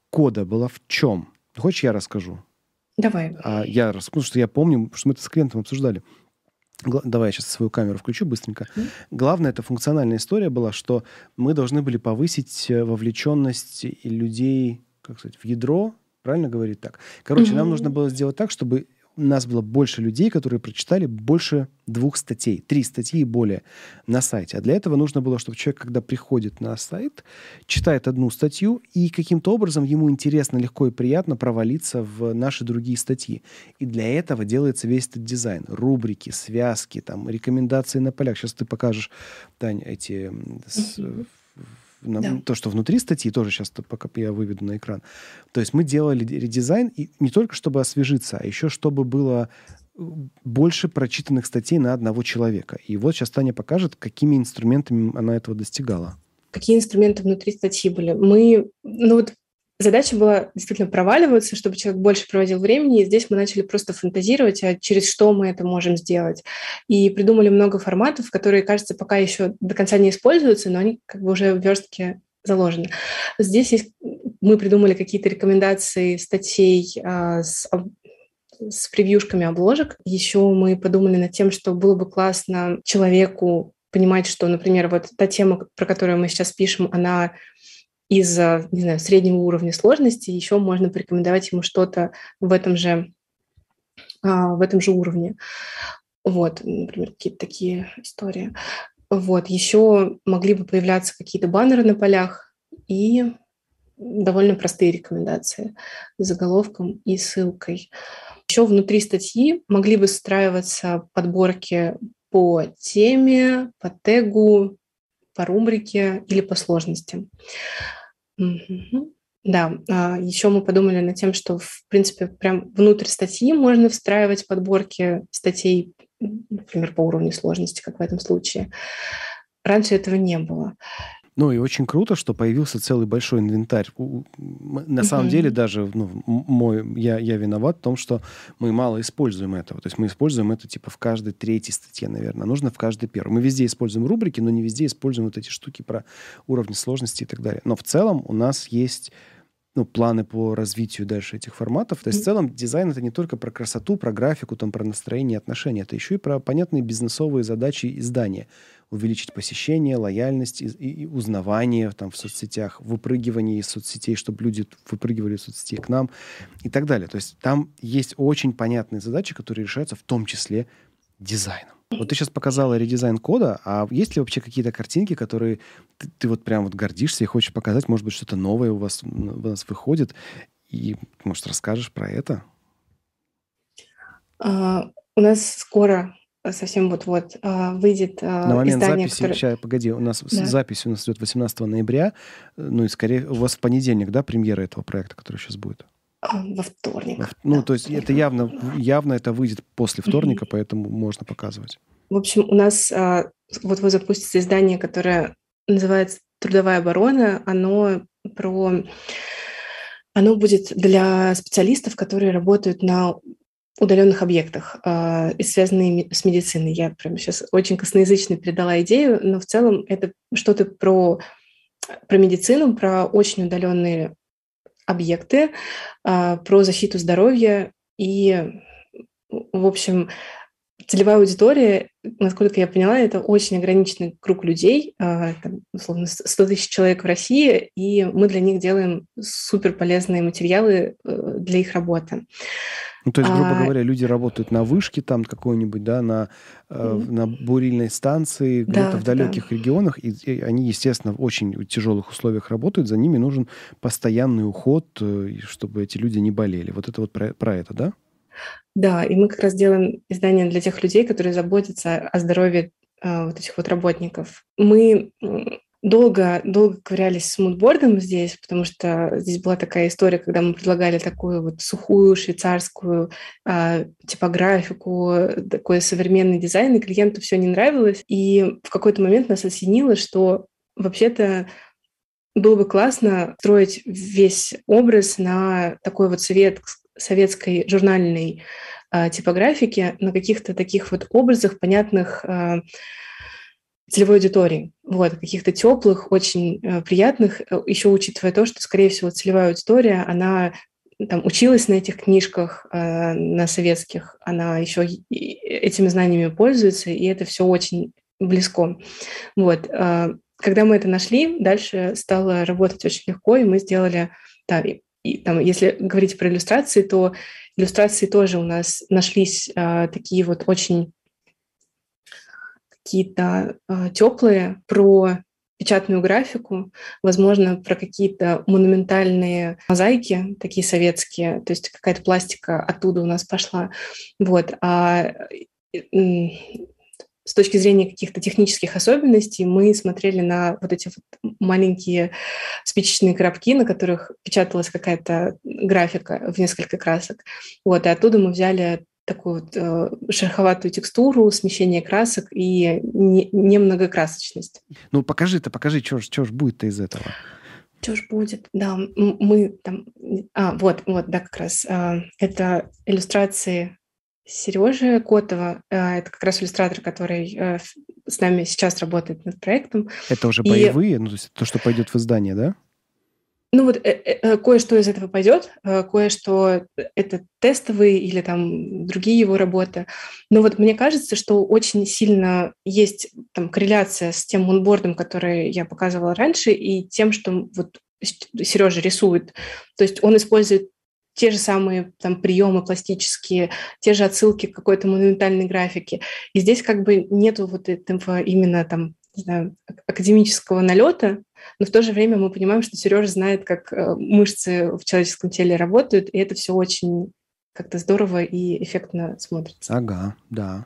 Speaker 1: кода была в чем? Хочешь, я расскажу?
Speaker 2: Давай.
Speaker 1: А я расскажу, потому что я помню, что мы это с клиентом обсуждали. Гла- Давай я сейчас свою камеру включу быстренько.
Speaker 2: Мгм.
Speaker 1: Главная эта функциональная история была, что мы должны были повысить э, вовлеченность и людей, как сказать, в ядро, правильно говорить так? Короче, нам нужно
Speaker 2: Мгм.
Speaker 1: было сделать так, чтобы у нас было больше людей, которые прочитали больше двух статей, три статьи и более на сайте. А для этого нужно было, чтобы человек, когда приходит на сайт, читает одну статью, и каким-то образом ему интересно, легко и приятно провалиться в наши другие статьи. И для этого делается весь этот дизайн. Рубрики, связки, там, рекомендации на полях. Сейчас ты покажешь, Тань, эти... м, с-
Speaker 2: Мгм.
Speaker 1: в- на-
Speaker 2: Да.
Speaker 1: то, что внутри статьи, тоже сейчас пока я выведу на экран. То есть мы делали д- редизайн и не только чтобы освежиться, а еще чтобы было э, больше прочитанных статей на одного человека. И вот сейчас Таня покажет, какими инструментами она этого достигала.
Speaker 2: Какие инструменты внутри статьи были? Мы, ну вот задача была действительно проваливаться, чтобы человек больше проводил времени, и здесь мы начали просто фантазировать, а через что мы это можем сделать. И придумали много форматов, которые, кажется, пока еще до конца не используются, но они как бы уже в верстке заложены. Здесь есть, мы придумали какие-то рекомендации статей а, с об- с превьюшками обложек. Еще мы подумали над тем, что было бы классно человеку понимать, что, например, вот та тема, про которую мы сейчас пишем, она из, а, не знаю, среднего уровня сложности, еще можно порекомендовать ему что-то в этом же, а, в этом же уровне. Вот, например, какие-то такие истории. Вот, еще могли бы появляться какие-то баннеры на полях и довольно простые рекомендации с заголовком и ссылкой. Еще внутри статьи могли бы встраиваться подборки по теме, по тегу, по рубрике или по сложности. Мгм. Да, а, еще мы подумали над тем, что, в принципе, прям внутрь статьи можно встраивать подборки статей, м, например, по уровню сложности, как в этом случае. Раньше этого не было.
Speaker 1: Ну и очень круто, что появился целый большой инвентарь. У- у- м- На самом деле
Speaker 2: Мгм.
Speaker 1: даже ну, м- мой, я, я виноват в том, что мы мало используем этого. То есть мы используем это типа в каждой третьей статье, наверное. Нужно в каждой первой. Мы везде используем рубрики, но не везде используем вот эти штуки про уровни сложности и так далее. Но в целом у нас есть ну, планы по развитию дальше этих форматов. То есть в
Speaker 2: Мгм.
Speaker 1: целом дизайн — это не только про красоту, про графику, там, про настроение, отношения. Это еще и про понятные бизнесовые задачи издания. Увеличить посещение, лояльность и, и- и узнавание там, в соцсетях, выпрыгивание из соцсетей, чтобы люди выпрыгивали из соцсетей к нам и так далее. То есть там есть очень понятные задачи, которые решаются в том числе дизайном. Вот ты сейчас показала редизайн кода, а есть ли вообще какие-то картинки, которые ты, ты вот прям вот гордишься и хочешь показать, может быть, что-то новое у вас, м, у вас выходит, и, может, расскажешь про это?
Speaker 2: А, У нас скоро, а, совсем вот-вот, а, выйдет
Speaker 1: На
Speaker 2: а,
Speaker 1: момент
Speaker 2: издание,
Speaker 1: записи,
Speaker 2: которое...
Speaker 1: сейчас, погоди, у нас с-
Speaker 2: Да,
Speaker 1: запись у нас идет восемнадцатого ноября, э, ну и скорее у вас в понедельник, да, премьера этого проекта, который сейчас будет?
Speaker 2: а, во
Speaker 1: Во
Speaker 2: вторник.
Speaker 1: в- Ну,
Speaker 2: Да,
Speaker 1: то
Speaker 2: во
Speaker 1: есть это
Speaker 2: вторник.
Speaker 1: явно, явно это выйдет после
Speaker 2: Мгм.
Speaker 1: вторника, поэтому можно показывать.
Speaker 2: В общем, у нас а, вот-вот запустится издание, которое называется «Трудовая оборона». Оно про... Оно будет для специалистов, которые работают на удаленных объектах, а, и связанные ми- с медициной. Я прямо сейчас очень косноязычно передала идею, но в целом это что-то про, про медицину, про очень удаленные объекты, а, про защиту здоровья и, в общем, целевая аудитория, насколько я поняла, это очень ограниченный круг людей, а, там, условно, с- сто тысяч человек в России, и мы для них делаем супер полезные материалы э, для их работы.
Speaker 1: Ну, то есть, грубо
Speaker 2: А,
Speaker 1: говоря, люди работают на вышке там какой-нибудь, да, на, э, в-
Speaker 2: м,
Speaker 1: на бурильной станции, где-то
Speaker 2: Да,
Speaker 1: в
Speaker 2: да, да.
Speaker 1: далеких регионах, и, и они, естественно, в очень тяжелых условиях работают, за ними нужен постоянный уход, э, и чтобы эти люди не болели. Вот это вот про, про это, да?
Speaker 2: Да, и мы как раз делаем издание для тех людей, которые заботятся о здоровье а, вот этих вот работников. Мы м, долго, долго ковырялись с мудбордом здесь, потому что здесь была такая история, когда мы предлагали такую вот сухую швейцарскую а, типографику, такой современный дизайн, и клиенту все не нравилось. И в какой-то момент нас осенило, что вообще-то было бы классно строить весь образ на такой вот совет, советской журнальной а, типографике, на каких-то таких вот образах, понятных а, целевой аудитории, вот, каких-то теплых, очень э, приятных, э, еще учитывая то, что, скорее всего, целевая аудитория, она там училась на этих книжках, э, на советских, она еще этими знаниями пользуется, и это все очень близко. Вот. Э, когда мы это нашли, дальше стало работать очень легко, и мы сделали, да, и, и, там, если говорить про иллюстрации, то иллюстрации тоже у нас нашлись э, такие вот очень какие-то э, теплые про печатную графику, возможно, про какие-то монументальные мозаики, такие советские, то есть какая-то пластика оттуда у нас пошла. Вот. А с точки зрения каких-то технических особенностей мы смотрели на вот эти вот маленькие спичечные коробки, на которых печаталась какая-то графика в несколько красок. Вот. И оттуда мы взяли такую вот э, шероховатую текстуру, смещение красок и не, немногокрасочность.
Speaker 1: Ну, покажи-то, покажи, что ж будет-то из этого.
Speaker 2: Что ж будет? Да, мы там... А, вот, вот, да, как раз. Э, это иллюстрации Сережи Котова. Э, это как раз иллюстратор, который э, с нами сейчас работает над проектом.
Speaker 1: Это уже
Speaker 2: и...
Speaker 1: боевые? Ну, то есть то, что пойдет в издание, да?
Speaker 2: Ну вот э, э, кое-что из этого пойдет, э, кое-что это тестовые или там другие его работы. Но вот мне кажется, что очень сильно есть там корреляция с тем мунбордом, который я показывала раньше, и тем, что вот Сережа рисует. То есть он использует те же самые там приемы пластические, те же отсылки к какой-то монументальной графике. И здесь как бы нету вот этого именно там, не знаю, академического налета, но в то же время мы понимаем, что Сережа знает, как мышцы в человеческом теле работают, и это все очень как-то здорово и эффектно смотрится.
Speaker 1: Ага, да.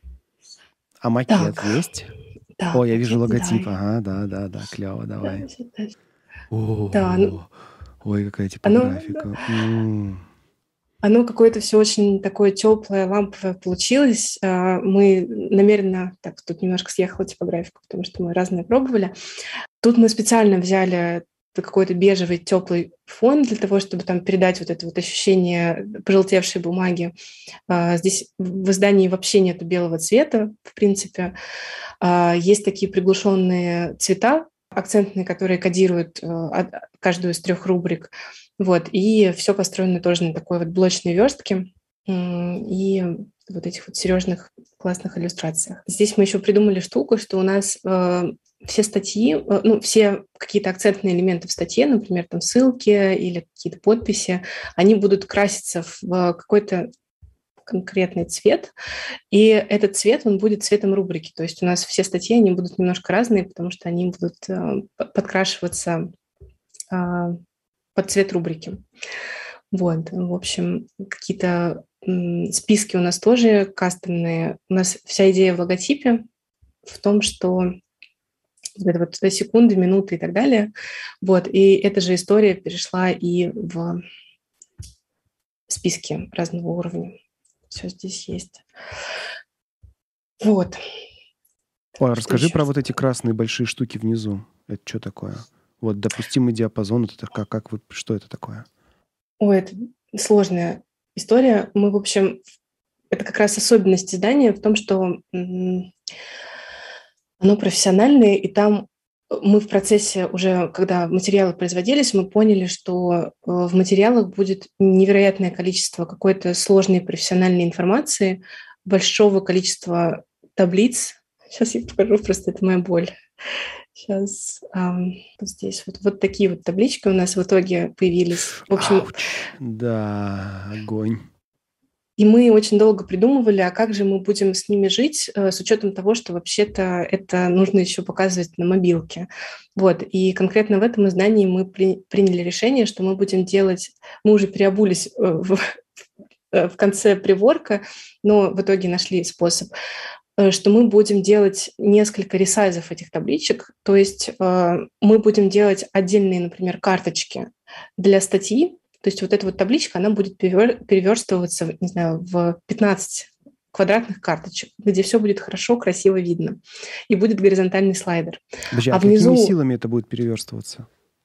Speaker 1: А макет так. есть?
Speaker 2: Да,
Speaker 1: О, я вижу
Speaker 2: макет,
Speaker 1: логотип.
Speaker 2: Да.
Speaker 1: Ага, да, да, да, клево, давай.
Speaker 2: Да,
Speaker 1: О,
Speaker 2: да, ну,
Speaker 1: ой, какая типографика.
Speaker 2: Оно, да. Оно какое-то все очень такое теплое, ламповое получилось. Мы намеренно, так, тут немножко съехала типографика, потому что мы разные пробовали. Тут мы специально взяли какой-то бежевый теплый фон для того, чтобы там передать вот это вот ощущение пожелтевшей бумаги. Здесь в издании вообще нету белого цвета, в принципе. Есть такие приглушенные цвета, акцентные, которые кодируют каждую из трех рубрик. Вот, и все построено тоже на такой вот блочной верстке и вот этих вот Сережных классных иллюстрациях. Здесь мы еще придумали штуку, что у нас э, все статьи, э, ну, все какие-то акцентные элементы в статье, например, там ссылки или какие-то подписи, они будут краситься в какой-то конкретный цвет, и этот цвет, он будет цветом рубрики. То есть у нас все статьи, они будут немножко разные, потому что они будут э, подкрашиваться э, под цвет рубрики. Вот, в общем, какие-то м, списки у нас тоже кастомные. У нас вся идея в логотипе в том, что вот это вот секунды, минуты и так далее. Вот, и эта же история перешла и в списки разного уровня. Все здесь есть. Вот.
Speaker 1: Ой, расскажи про вот эти красные большие штуки внизу. Это что такое? Вот допустимый диапазон, это как, как вы, что это такое?
Speaker 2: Ой, это сложная история. Мы, в общем, это как раз особенность издания в том, что м- оно профессиональное, и там мы в процессе уже, когда материалы производились, мы поняли, что в материалах будет невероятное количество какой-то сложной профессиональной информации, большого количества таблиц. Сейчас я покажу, просто это моя боль. Сейчас эм, вот здесь вот, вот такие вот таблички у нас в итоге появились. В общем,
Speaker 1: Ауч, да, огонь.
Speaker 2: И мы очень долго придумывали, а как же мы будем с ними жить, э, с учетом того, что вообще-то это нужно еще показывать на мобилке. Вот. И конкретно в этом издании мы при, приняли решение, что мы будем делать... Мы уже переобулись э, в, в конце приворка, но в итоге нашли способ, что мы будем делать несколько ресайзов этих табличек, то есть э, мы будем делать отдельные, например, карточки для статьи, то есть вот эта вот табличка, она будет переверстываться, не знаю, в пятнадцать квадратных карточек, где все будет хорошо, красиво видно, и будет горизонтальный слайдер.
Speaker 1: Подожди, а, а внизу... какими силами это будет переверстываться?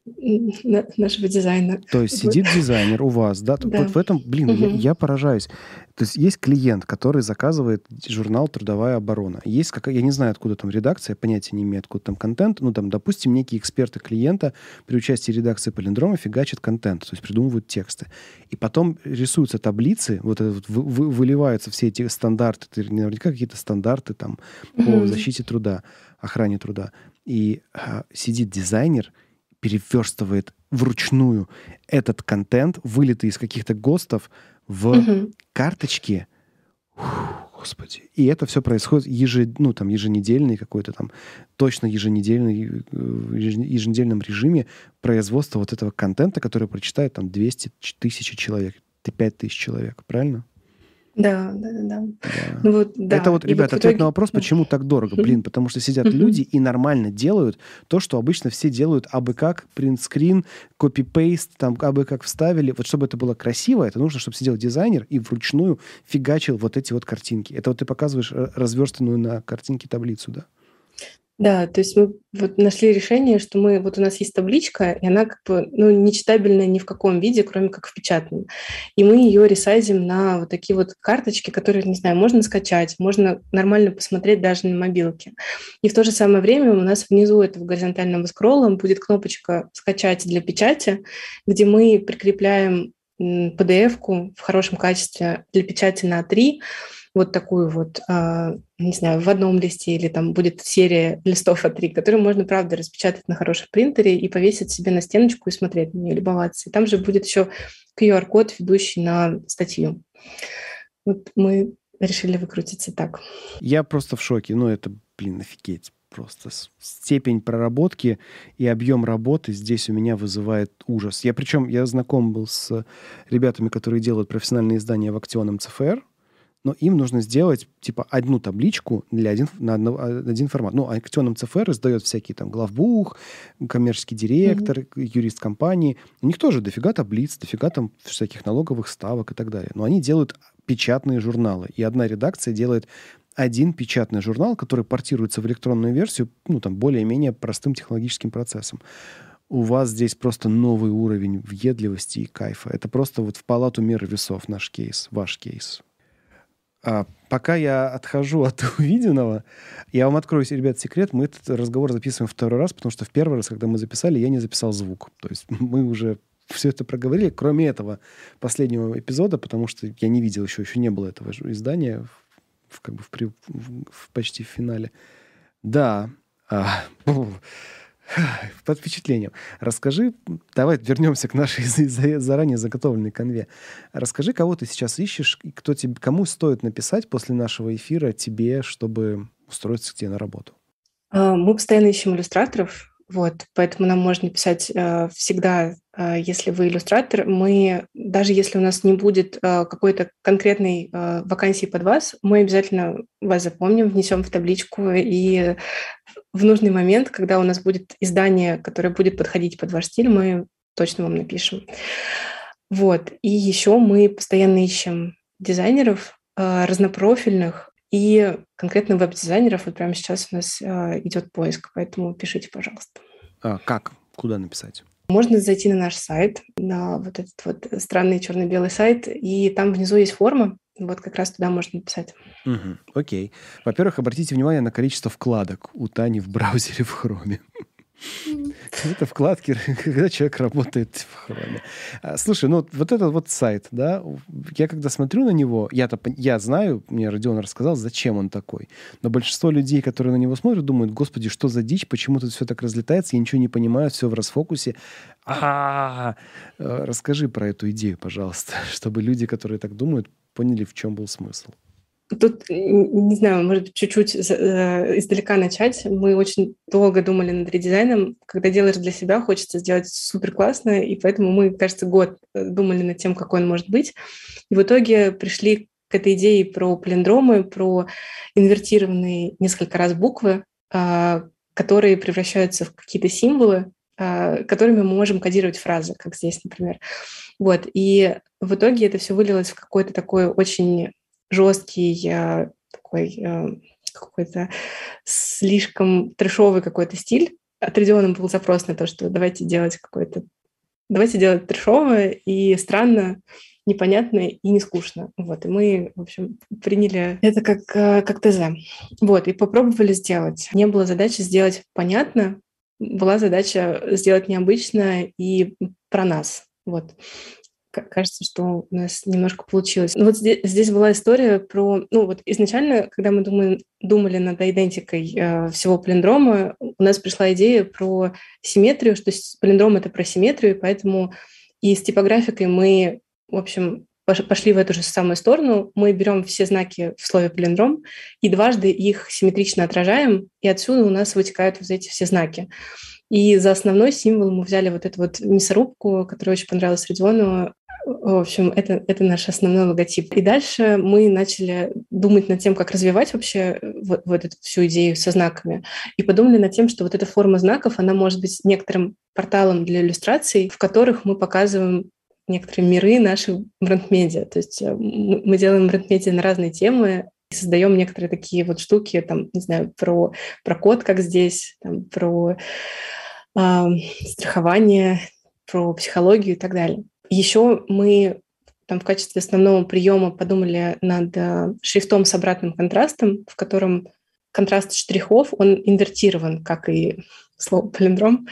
Speaker 2: нашего дизайна.
Speaker 1: То есть сидит дизайнер у вас, да?
Speaker 2: Да.
Speaker 1: Вот в этом, блин,
Speaker 2: Мгм.
Speaker 1: я, я поражаюсь. То есть есть клиент, который заказывает журнал «Трудовая оборона». Есть какая, я не знаю, откуда там редакция, понятия не имею, откуда там контент. Ну, там, допустим, некие эксперты клиента при участии редакции «Палиндрома» фигачат контент, то есть придумывают тексты. И потом рисуются таблицы, вот это вот вы- вы- выливаются все эти стандарты, это наверняка какие-то стандарты там по
Speaker 2: Мгм.
Speaker 1: защите труда, охране труда. И а, сидит дизайнер, переверстывает вручную этот контент, вылитый из каких-то ГОСТов, в
Speaker 2: Мгм.
Speaker 1: карточки. Фух, Господи. И это все происходит еже, ну, там, еженедельный какой-то там, точно еженедельный, э, еже- еженедельном режиме производства вот этого контента, который прочитает там двести тысяч человек, пять тысяч человек, правильно?
Speaker 2: Да, да, да, да.
Speaker 1: Да.
Speaker 2: Ну вот,
Speaker 1: Это
Speaker 2: да.
Speaker 1: вот,
Speaker 2: И
Speaker 1: ребят,
Speaker 2: вот в
Speaker 1: ответ на
Speaker 2: итоге...
Speaker 1: вопрос,
Speaker 2: Да.
Speaker 1: почему так дорого. Блин, потому что сидят
Speaker 2: Мгм.
Speaker 1: люди и нормально делают то, что обычно все делают абы как, принтскрин, копипейст, там абы как вставили. Вот чтобы это было красиво, это нужно, чтобы сидел дизайнер и вручную фигачил вот эти вот картинки. Это вот ты показываешь э, разверстанную на картинке таблицу, да?
Speaker 2: Да, то есть мы вот нашли решение, что мы, вот у нас есть табличка, и она как бы, ну, не читабельна ни в каком виде, кроме как в печатном. И мы ее ресайзим на вот такие вот карточки, которые, не знаю, можно скачать, можно нормально посмотреть даже на мобилке. И в то же самое время у нас внизу этого горизонтального скролла будет кнопочка «Скачать для печати», где мы прикрепляем м, пи ди эф-ку в хорошем качестве для печати на а три, вот такую вот, а, не знаю, в одном листе, или там будет серия листов а три, которые можно, правда, распечатать на хорошем принтере и повесить себе на стеночку и смотреть на нее, любоваться. И там же будет еще ку ар-код, ведущий на статью. Вот мы решили выкрутиться так.
Speaker 1: Я просто в шоке. Ну, это, блин, офигеть. Просто с- степень проработки и объем работы здесь у меня вызывает ужас. Я причем, я знаком был с ребятами, которые делают профессиональные издания в Актионом цэ эф эр, но им нужно сделать, типа, одну табличку для один, на одно- один формат. Ну, Актионом цэ эф эр издает всякие там главбух, коммерческий директор,
Speaker 2: Мгм.
Speaker 1: юрист компании. У них тоже дофига таблиц, дофига там всяких налоговых ставок и так далее. Но они делают печатные журналы. И одна редакция делает один печатный журнал, который портируется в электронную версию, ну, там, более-менее простым технологическим процессом. У вас здесь просто новый уровень въедливости и кайфа. Это просто вот в палату меры весов наш кейс, ваш кейс. А, пока я отхожу от увиденного, я вам открою, ребят, секрет. Мы этот разговор записываем второй раз, потому что в первый раз, когда мы записали, я не записал звук. То есть мы уже все это проговорили, кроме этого последнего эпизода, потому что я не видел еще, еще не было этого ж- издания в, в- как бы в, при- в- в почти в финале. Да. А, под впечатлением. Расскажи, давай вернемся к нашей за- за- заранее заготовленной конве. Расскажи, кого ты сейчас ищешь, и кто тебе, кому стоит написать после нашего эфира тебе, чтобы устроиться к тебе на работу.
Speaker 2: А, Мы постоянно ищем иллюстраторов, вот, поэтому нам можно писать э, всегда, э, если вы иллюстратор. Мы, даже если у нас не будет э, какой-то конкретной э, вакансии под вас, мы обязательно вас запомним, внесем в табличку, и в нужный момент, когда у нас будет издание, которое будет подходить под ваш стиль, мы точно вам напишем. Вот. И еще мы постоянно ищем дизайнеров э, разнопрофильных и конкретно веб-дизайнеров. Вот прямо сейчас у нас э, идет поиск, поэтому пишите, пожалуйста.
Speaker 1: А, как? Куда написать?
Speaker 2: Можно зайти на наш сайт, на вот этот вот странный черно-белый сайт, и там внизу есть форма. Вот как раз туда можно написать.
Speaker 1: Мгм. Окей. Во-первых, обратите внимание на количество вкладок у Тани в браузере в Хроме. Это вкладки, когда человек работает в Хроме. А, Слушай, ну вот вот этот вот сайт, да, я когда смотрю на него, я-то пон- я знаю, мне Родион рассказал, зачем он такой. Но большинство людей, которые на него смотрят, думают, господи, что за дичь, почему тут все так разлетается, я ничего не понимаю, все в расфокусе. А, Э, Расскажи про эту идею, пожалуйста, чтобы люди, которые так думают, поняли, в чем был смысл.
Speaker 2: Тут, н- не знаю, может быть, чуть-чуть за- э, издалека начать. Мы очень долго думали над редизайном. Когда делаешь для себя, хочется сделать супер классно, и поэтому мы, кажется, год э, думали над тем, какой он может быть. И в итоге пришли к этой идее про палиндромы, про инвертированные несколько раз буквы, а, которые превращаются в какие-то символы, а, которыми мы можем кодировать фразы, как здесь, например. Вот. И в итоге это все вылилось в какой-то такой очень жесткий, э, такой э, какой-то слишком трешовый какой-то стиль. от Radeon был запрос на то, что давайте делать какой-то... Давайте делать трешовое и странно, непонятно и не скучно. Вот, и мы, в общем, приняли это как, как ТЗ. Вот, и попробовали сделать. Не было задачи сделать понятно, была задача сделать необычно и про нас. Вот. Кажется, что у нас немножко получилось. Но вот здесь, здесь была история про... Ну вот изначально, когда мы думали, думали над идентикой э, всего палиндрома, у нас пришла идея про симметрию, что палиндром — это про симметрию, поэтому и с типографикой мы, в общем, пошли в эту же самую сторону. Мы берем все знаки в слове палиндром и дважды их симметрично отражаем, и отсюда у нас вытекают вот эти все знаки. И за основной символ мы взяли вот эту вот мясорубку, которая очень понравилась Родиону. В общем, это, это наш основной логотип. И дальше мы начали думать над тем, как развивать вообще вот, вот эту всю идею со знаками. И подумали над тем, что вот эта форма знаков, она может быть некоторым порталом для иллюстраций, в которых мы показываем некоторые миры наших бренд-медиа. То есть мы делаем бренд-медиа на разные темы, и создаем некоторые такие вот штуки, там, не знаю, про, про код, как здесь, там, про э, страхование, про психологию и так далее. Еще мы там в качестве основного приема подумали над э, шрифтом с обратным контрастом, в котором контраст штрихов, он инвертирован, как и слово палиндром.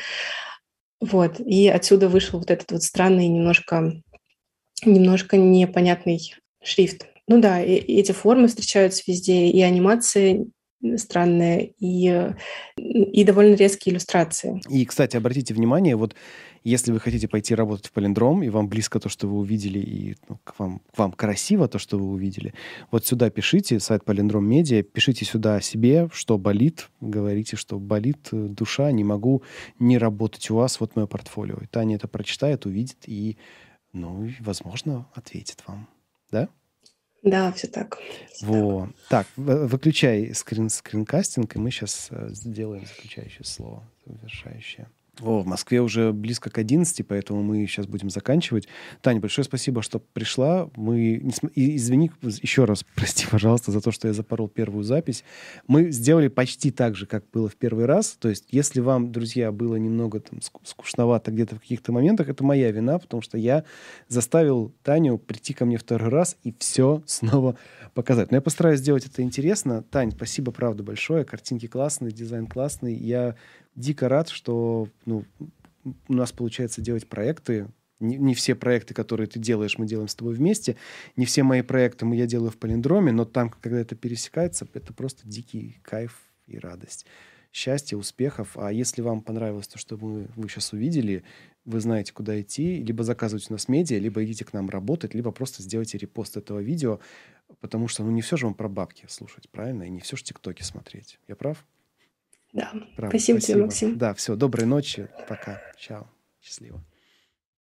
Speaker 2: Вот. И отсюда вышел вот этот вот странный, немножко, немножко непонятный шрифт. Ну да, и, и эти формы встречаются везде, и анимации странные, и, и довольно резкие иллюстрации.
Speaker 1: И, кстати, обратите внимание, вот если вы хотите пойти работать в палиндром, и вам близко то, что вы увидели, и ну, к, вам, к вам красиво то, что вы увидели, вот сюда пишите, сайт Палиндром Медиа, пишите сюда о себе, что болит, говорите, что болит душа, не могу не работать у вас, вот мое портфолио. И Таня это прочитает, увидит и, ну, возможно, ответит вам. Да?
Speaker 2: Да, все так. Все
Speaker 1: Во. Так, в- выключай скрин, скринкастинг, и мы сейчас э, сделаем заключающее слово, завершающее. О, в Москве уже близко к одиннадцати, поэтому мы сейчас будем заканчивать. Таня, большое спасибо, что пришла. Мы, не см- и извини еще раз, прости, пожалуйста, за то, что я запорол первую запись. Мы сделали почти так же, как было в первый раз. То есть, если вам, друзья, было немного там ску- скучновато где-то в каких-то моментах, это моя вина, потому что я заставил Таню прийти ко мне второй раз и все снова показать. Но я постараюсь сделать это интересно. Тань, спасибо, правда, большое. Картинки классные, дизайн классный. Я дико рад, что ну, у нас получается делать проекты. Не, не все проекты, которые ты делаешь, мы делаем с тобой вместе. Не все мои проекты я делаю в Палиндроме, но там, когда это пересекается, это просто дикий кайф и радость. Счастья, успехов. А если вам понравилось то, что мы, вы сейчас увидели, вы знаете, куда идти. Либо заказывайте у нас медиа, либо идите к нам работать, либо просто сделайте репост этого видео, потому что ну, не все же вам про бабки слушать, правильно? И не все же тиктоки смотреть. Я прав?
Speaker 2: Да.
Speaker 1: Правда,
Speaker 2: Спасибо тебе,
Speaker 1: спасибо.
Speaker 2: Максим.
Speaker 1: Да, все, доброй ночи, пока, чао, счастливо.